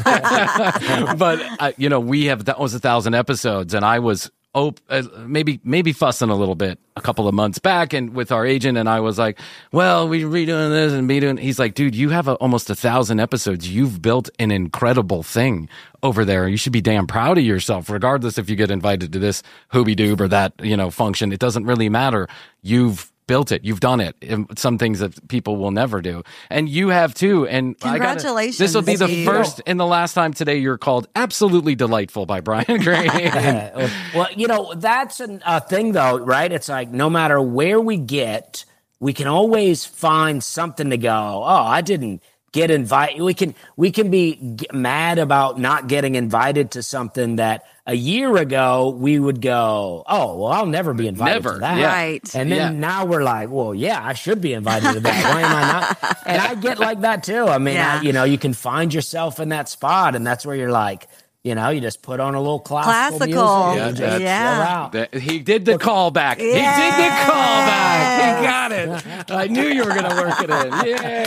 uh, you know, we have, that was a thousand episodes, and I was oh, uh, maybe maybe fussing a little bit a couple of months back and with our agent, and I was like, well, we're redoing this and be doing. He's like, dude, you have a, almost a thousand episodes. You've built an incredible thing over there. You should be damn proud of yourself, regardless if you get invited to this Hooby Doob or that, you know, function. It doesn't really matter. You've built it. You've done it. Some things that people will never do. And you have too. And congratulations. This will be the first and the last time today you're called Absolutely Delightful by Brian Gray. Well, you know, that's a uh, thing though, right? It's like no matter where we get, we can always find something to go, oh, I didn't get invited. We can, we can be g- mad about not getting invited to something that a year ago we would go, oh, well, I'll never be invited never. to that. Yeah. Right. And then yeah. now we're like, well, yeah, I should be invited to that. Why am I not? And I get like that too. I mean, Yeah. I, you know, you can find yourself in that spot, and that's where you're like, you know, you just put on a little classical, Classical. music. Yeah, And just yeah. chill out. That- He did the callback. He did the callback. He got it. I knew you were going to work it in.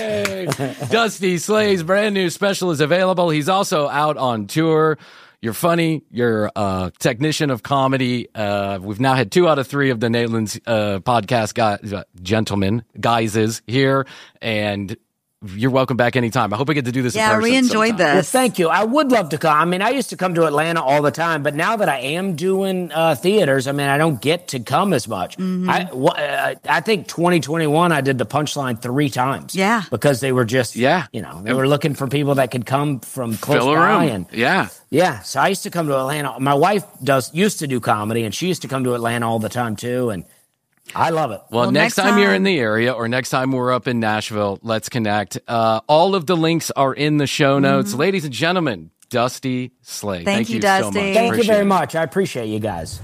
Yay. Dusty Slay's brand new special is available. He's also out on tour. You're funny. You're a technician of comedy. Uh, we've now had two out of three of the Natelands uh, podcast guys, uh, gentlemen, guys is here. And you're welcome back anytime. I hope we get to do this in Yeah, person we enjoyed sometime. this. Well, thank you. I would love to come. I mean, I used to come to Atlanta all the time, but now that I am doing uh, theaters, I mean, I don't get to come as much. Mm-hmm. I, w- uh, I think twenty twenty-one, I did the Punchline three times. Yeah. Because they were just, Yeah. you know, they were looking for people that could come from close Fill a by. room. And, Yeah. yeah. So I used to come to Atlanta. My wife does used to do comedy, and she used to come to Atlanta all the time too. And I love it. Well, Well, next, next time, you're time- in the area or next time we're up in Nashville, let's connect. Uh, all of the links are in the show notes. Mm-hmm. Ladies and gentlemen, Dusty Slay. Thank you, so Dusty. much. Thank you Appreciate very it. much. I appreciate you guys.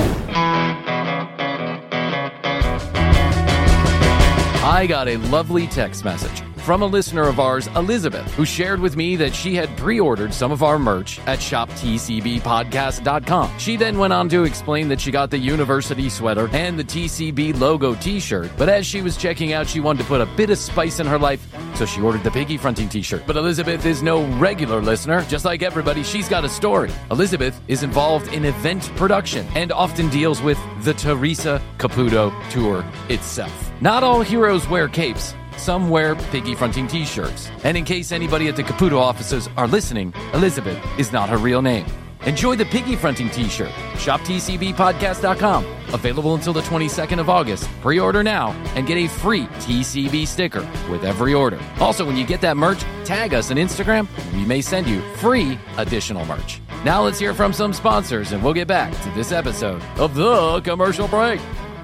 I got a lovely text message from a listener of ours, Elizabeth, who shared with me that she had pre-ordered some of our merch at shop T C B podcast dot com. She then went on to explain that she got the university sweater and the T C B logo t-shirt, but as she was checking out, she wanted to put a bit of spice in her life, so she ordered the Piggy Fronting t-shirt. But Elizabeth is no regular listener. Just like everybody, she's got a story. Elizabeth is involved in event production and often deals with the Teresa Caputo tour itself. Not all heroes wear capes. Some wear Piggy Fronting t-shirts. And in case anybody at the Caputo offices are listening, Elizabeth is not her real name. Enjoy the Piggy Fronting t-shirt. shop T C B podcast dot com. Available until the twenty-second of August. Pre-order now and get a free T C B sticker with every order. Also, when you get that merch, tag us on Instagram. We may send you free additional merch. Now let's hear from some sponsors and we'll get back to this episode of The Commercial Break.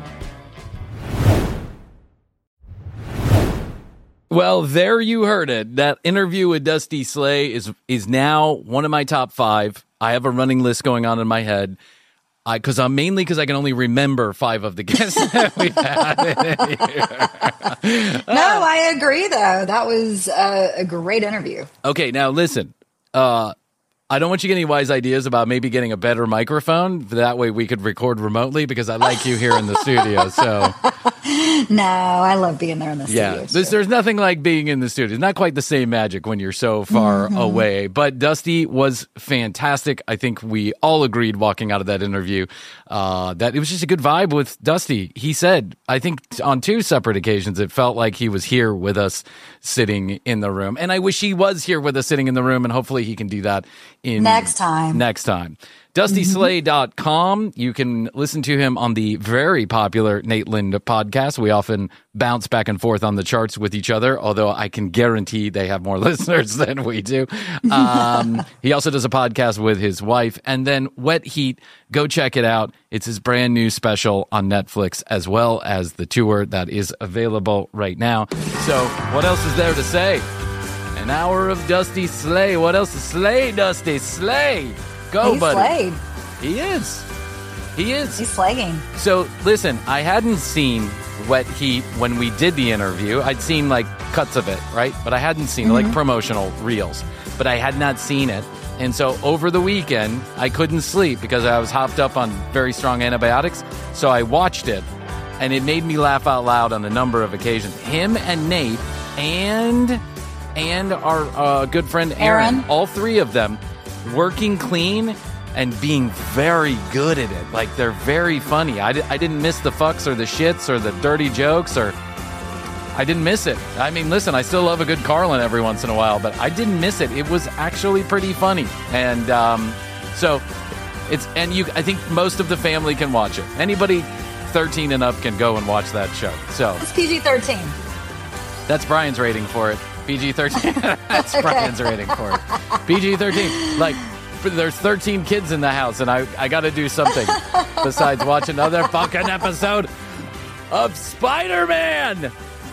Well, there you heard it. That interview with Dusty Slay is is now one of my top five. I have a running list going on in my head. I because I'm mainly because I can only remember five of the guests that we had here. No, I agree, though. That was a, a great interview. Okay, now listen. Uh, I don't want you to get any wise ideas about maybe getting a better microphone. That way we could record remotely because I like you here in the studio. So No, I love being there in the Yeah, studio. there's, there's nothing like being in the studio. It's not quite the same magic when you're so far Mm-hmm. away. But Dusty was fantastic. I think we all agreed walking out of that interview uh, that it was just a good vibe with Dusty. He said, I think t- on two separate occasions, it felt like he was here with us sitting in the room. And I wish he was here with us sitting in the room, and hopefully he can do that in Next time. Next time. Dusty Slay dot com. You can listen to him on the very popular Nate Lind podcast. We often bounce back and forth on the charts with each other, although I can guarantee they have more listeners than we do. Um, he also does a podcast with his wife. And then Wet Heat, go check it out. It's his brand new special on Netflix, as well as the tour that is available right now. So what else is there to say? An hour of Dusty Slay. What else is Slay, Dusty? Slay! Go, He's buddy. slayed. He is. He is. He's slaying. So, listen, I hadn't seen Wet Heat when we did the interview. I'd seen, like, cuts of it, right? But I hadn't seen, like, promotional reels. But I had not seen it. And so, over the weekend, I couldn't sleep because I was hopped up on very strong antibiotics. So, I watched it, and it made me laugh out loud on a number of occasions. Him and Nate and, and our uh, good friend Aaron, Aaron. all three of them, working clean and being very good at it. Like, they're very funny. I, di- I didn't miss the fucks or the shits or the dirty jokes, or I didn't miss it. I mean, listen, I still love a good Carlin every once in a while, but I didn't miss it. It was actually pretty funny. And um, so it's, and you, I think most of the family can watch it. Anybody thirteen and up can go and watch that show. So It's P G thirteen. that's Brian's rating for it. P G thirteen. That's Brian's rating for it. P G thirteen. Like, there's thirteen kids in the house, and I, I got to do something besides watch another fucking episode of Spider-Man.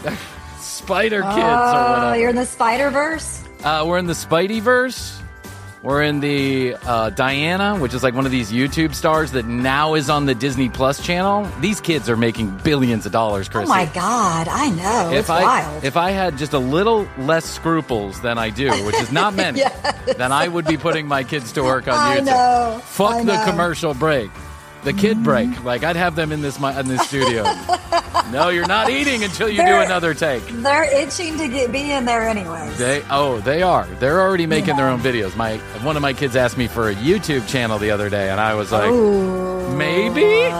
Spider Kids or Oh, whatever. you're in the Spider-Verse? Uh, we're in the Spideyverse. We're in the uh, Diana, which is like one of these YouTube stars that now is on the Disney Plus channel. These kids are making billions of dollars, Chrissy. Oh, my God. I know. If it's I wild. if I had just a little less scruples than I do, which is not many, then I would be putting my kids to work on I YouTube. know. Fuck I the know. commercial break, the kid break. Like, I'd have them in this mi- in this studio. No, you're not eating until you do They're- another take. They're itching to get be in there anyways. They oh they are they're already making their own videos. My one of my kids asked me for a YouTube channel the other day, and I was like, Ooh. maybe,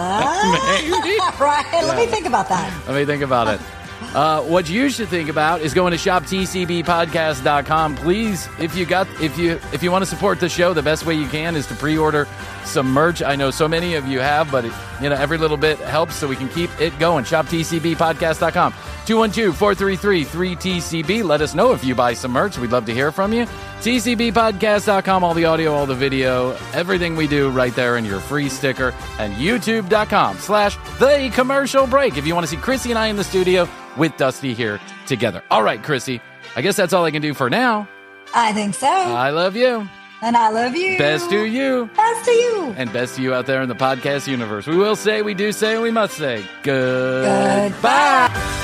maybe. Right. Let me think about that. Let me think about it. Uh, what you should think about is going to shop T C B podcast dot com. Please, if you got if you if you want to support the show, the best way you can is to pre-order some merch. I know so many of you have, but it, you know, every little bit helps, so we can keep it going. shop T C B podcast dot com. two one two, four three three, three T C B. Let us know if you buy some merch. We'd love to hear from you. T C B podcast dot com, all the audio, all the video, everything we do right there in your free sticker. And YouTube dot com slash the commercial break if you want to see Chrissy and I in the studio with Dusty here together. All right, Chrissy, I guess that's all I can do for now. I think so. I love you. and I love you. Best to you. Best to you. And best to you out there in the podcast universe. We will say, we do say, we must say, goodbye. Goodbye.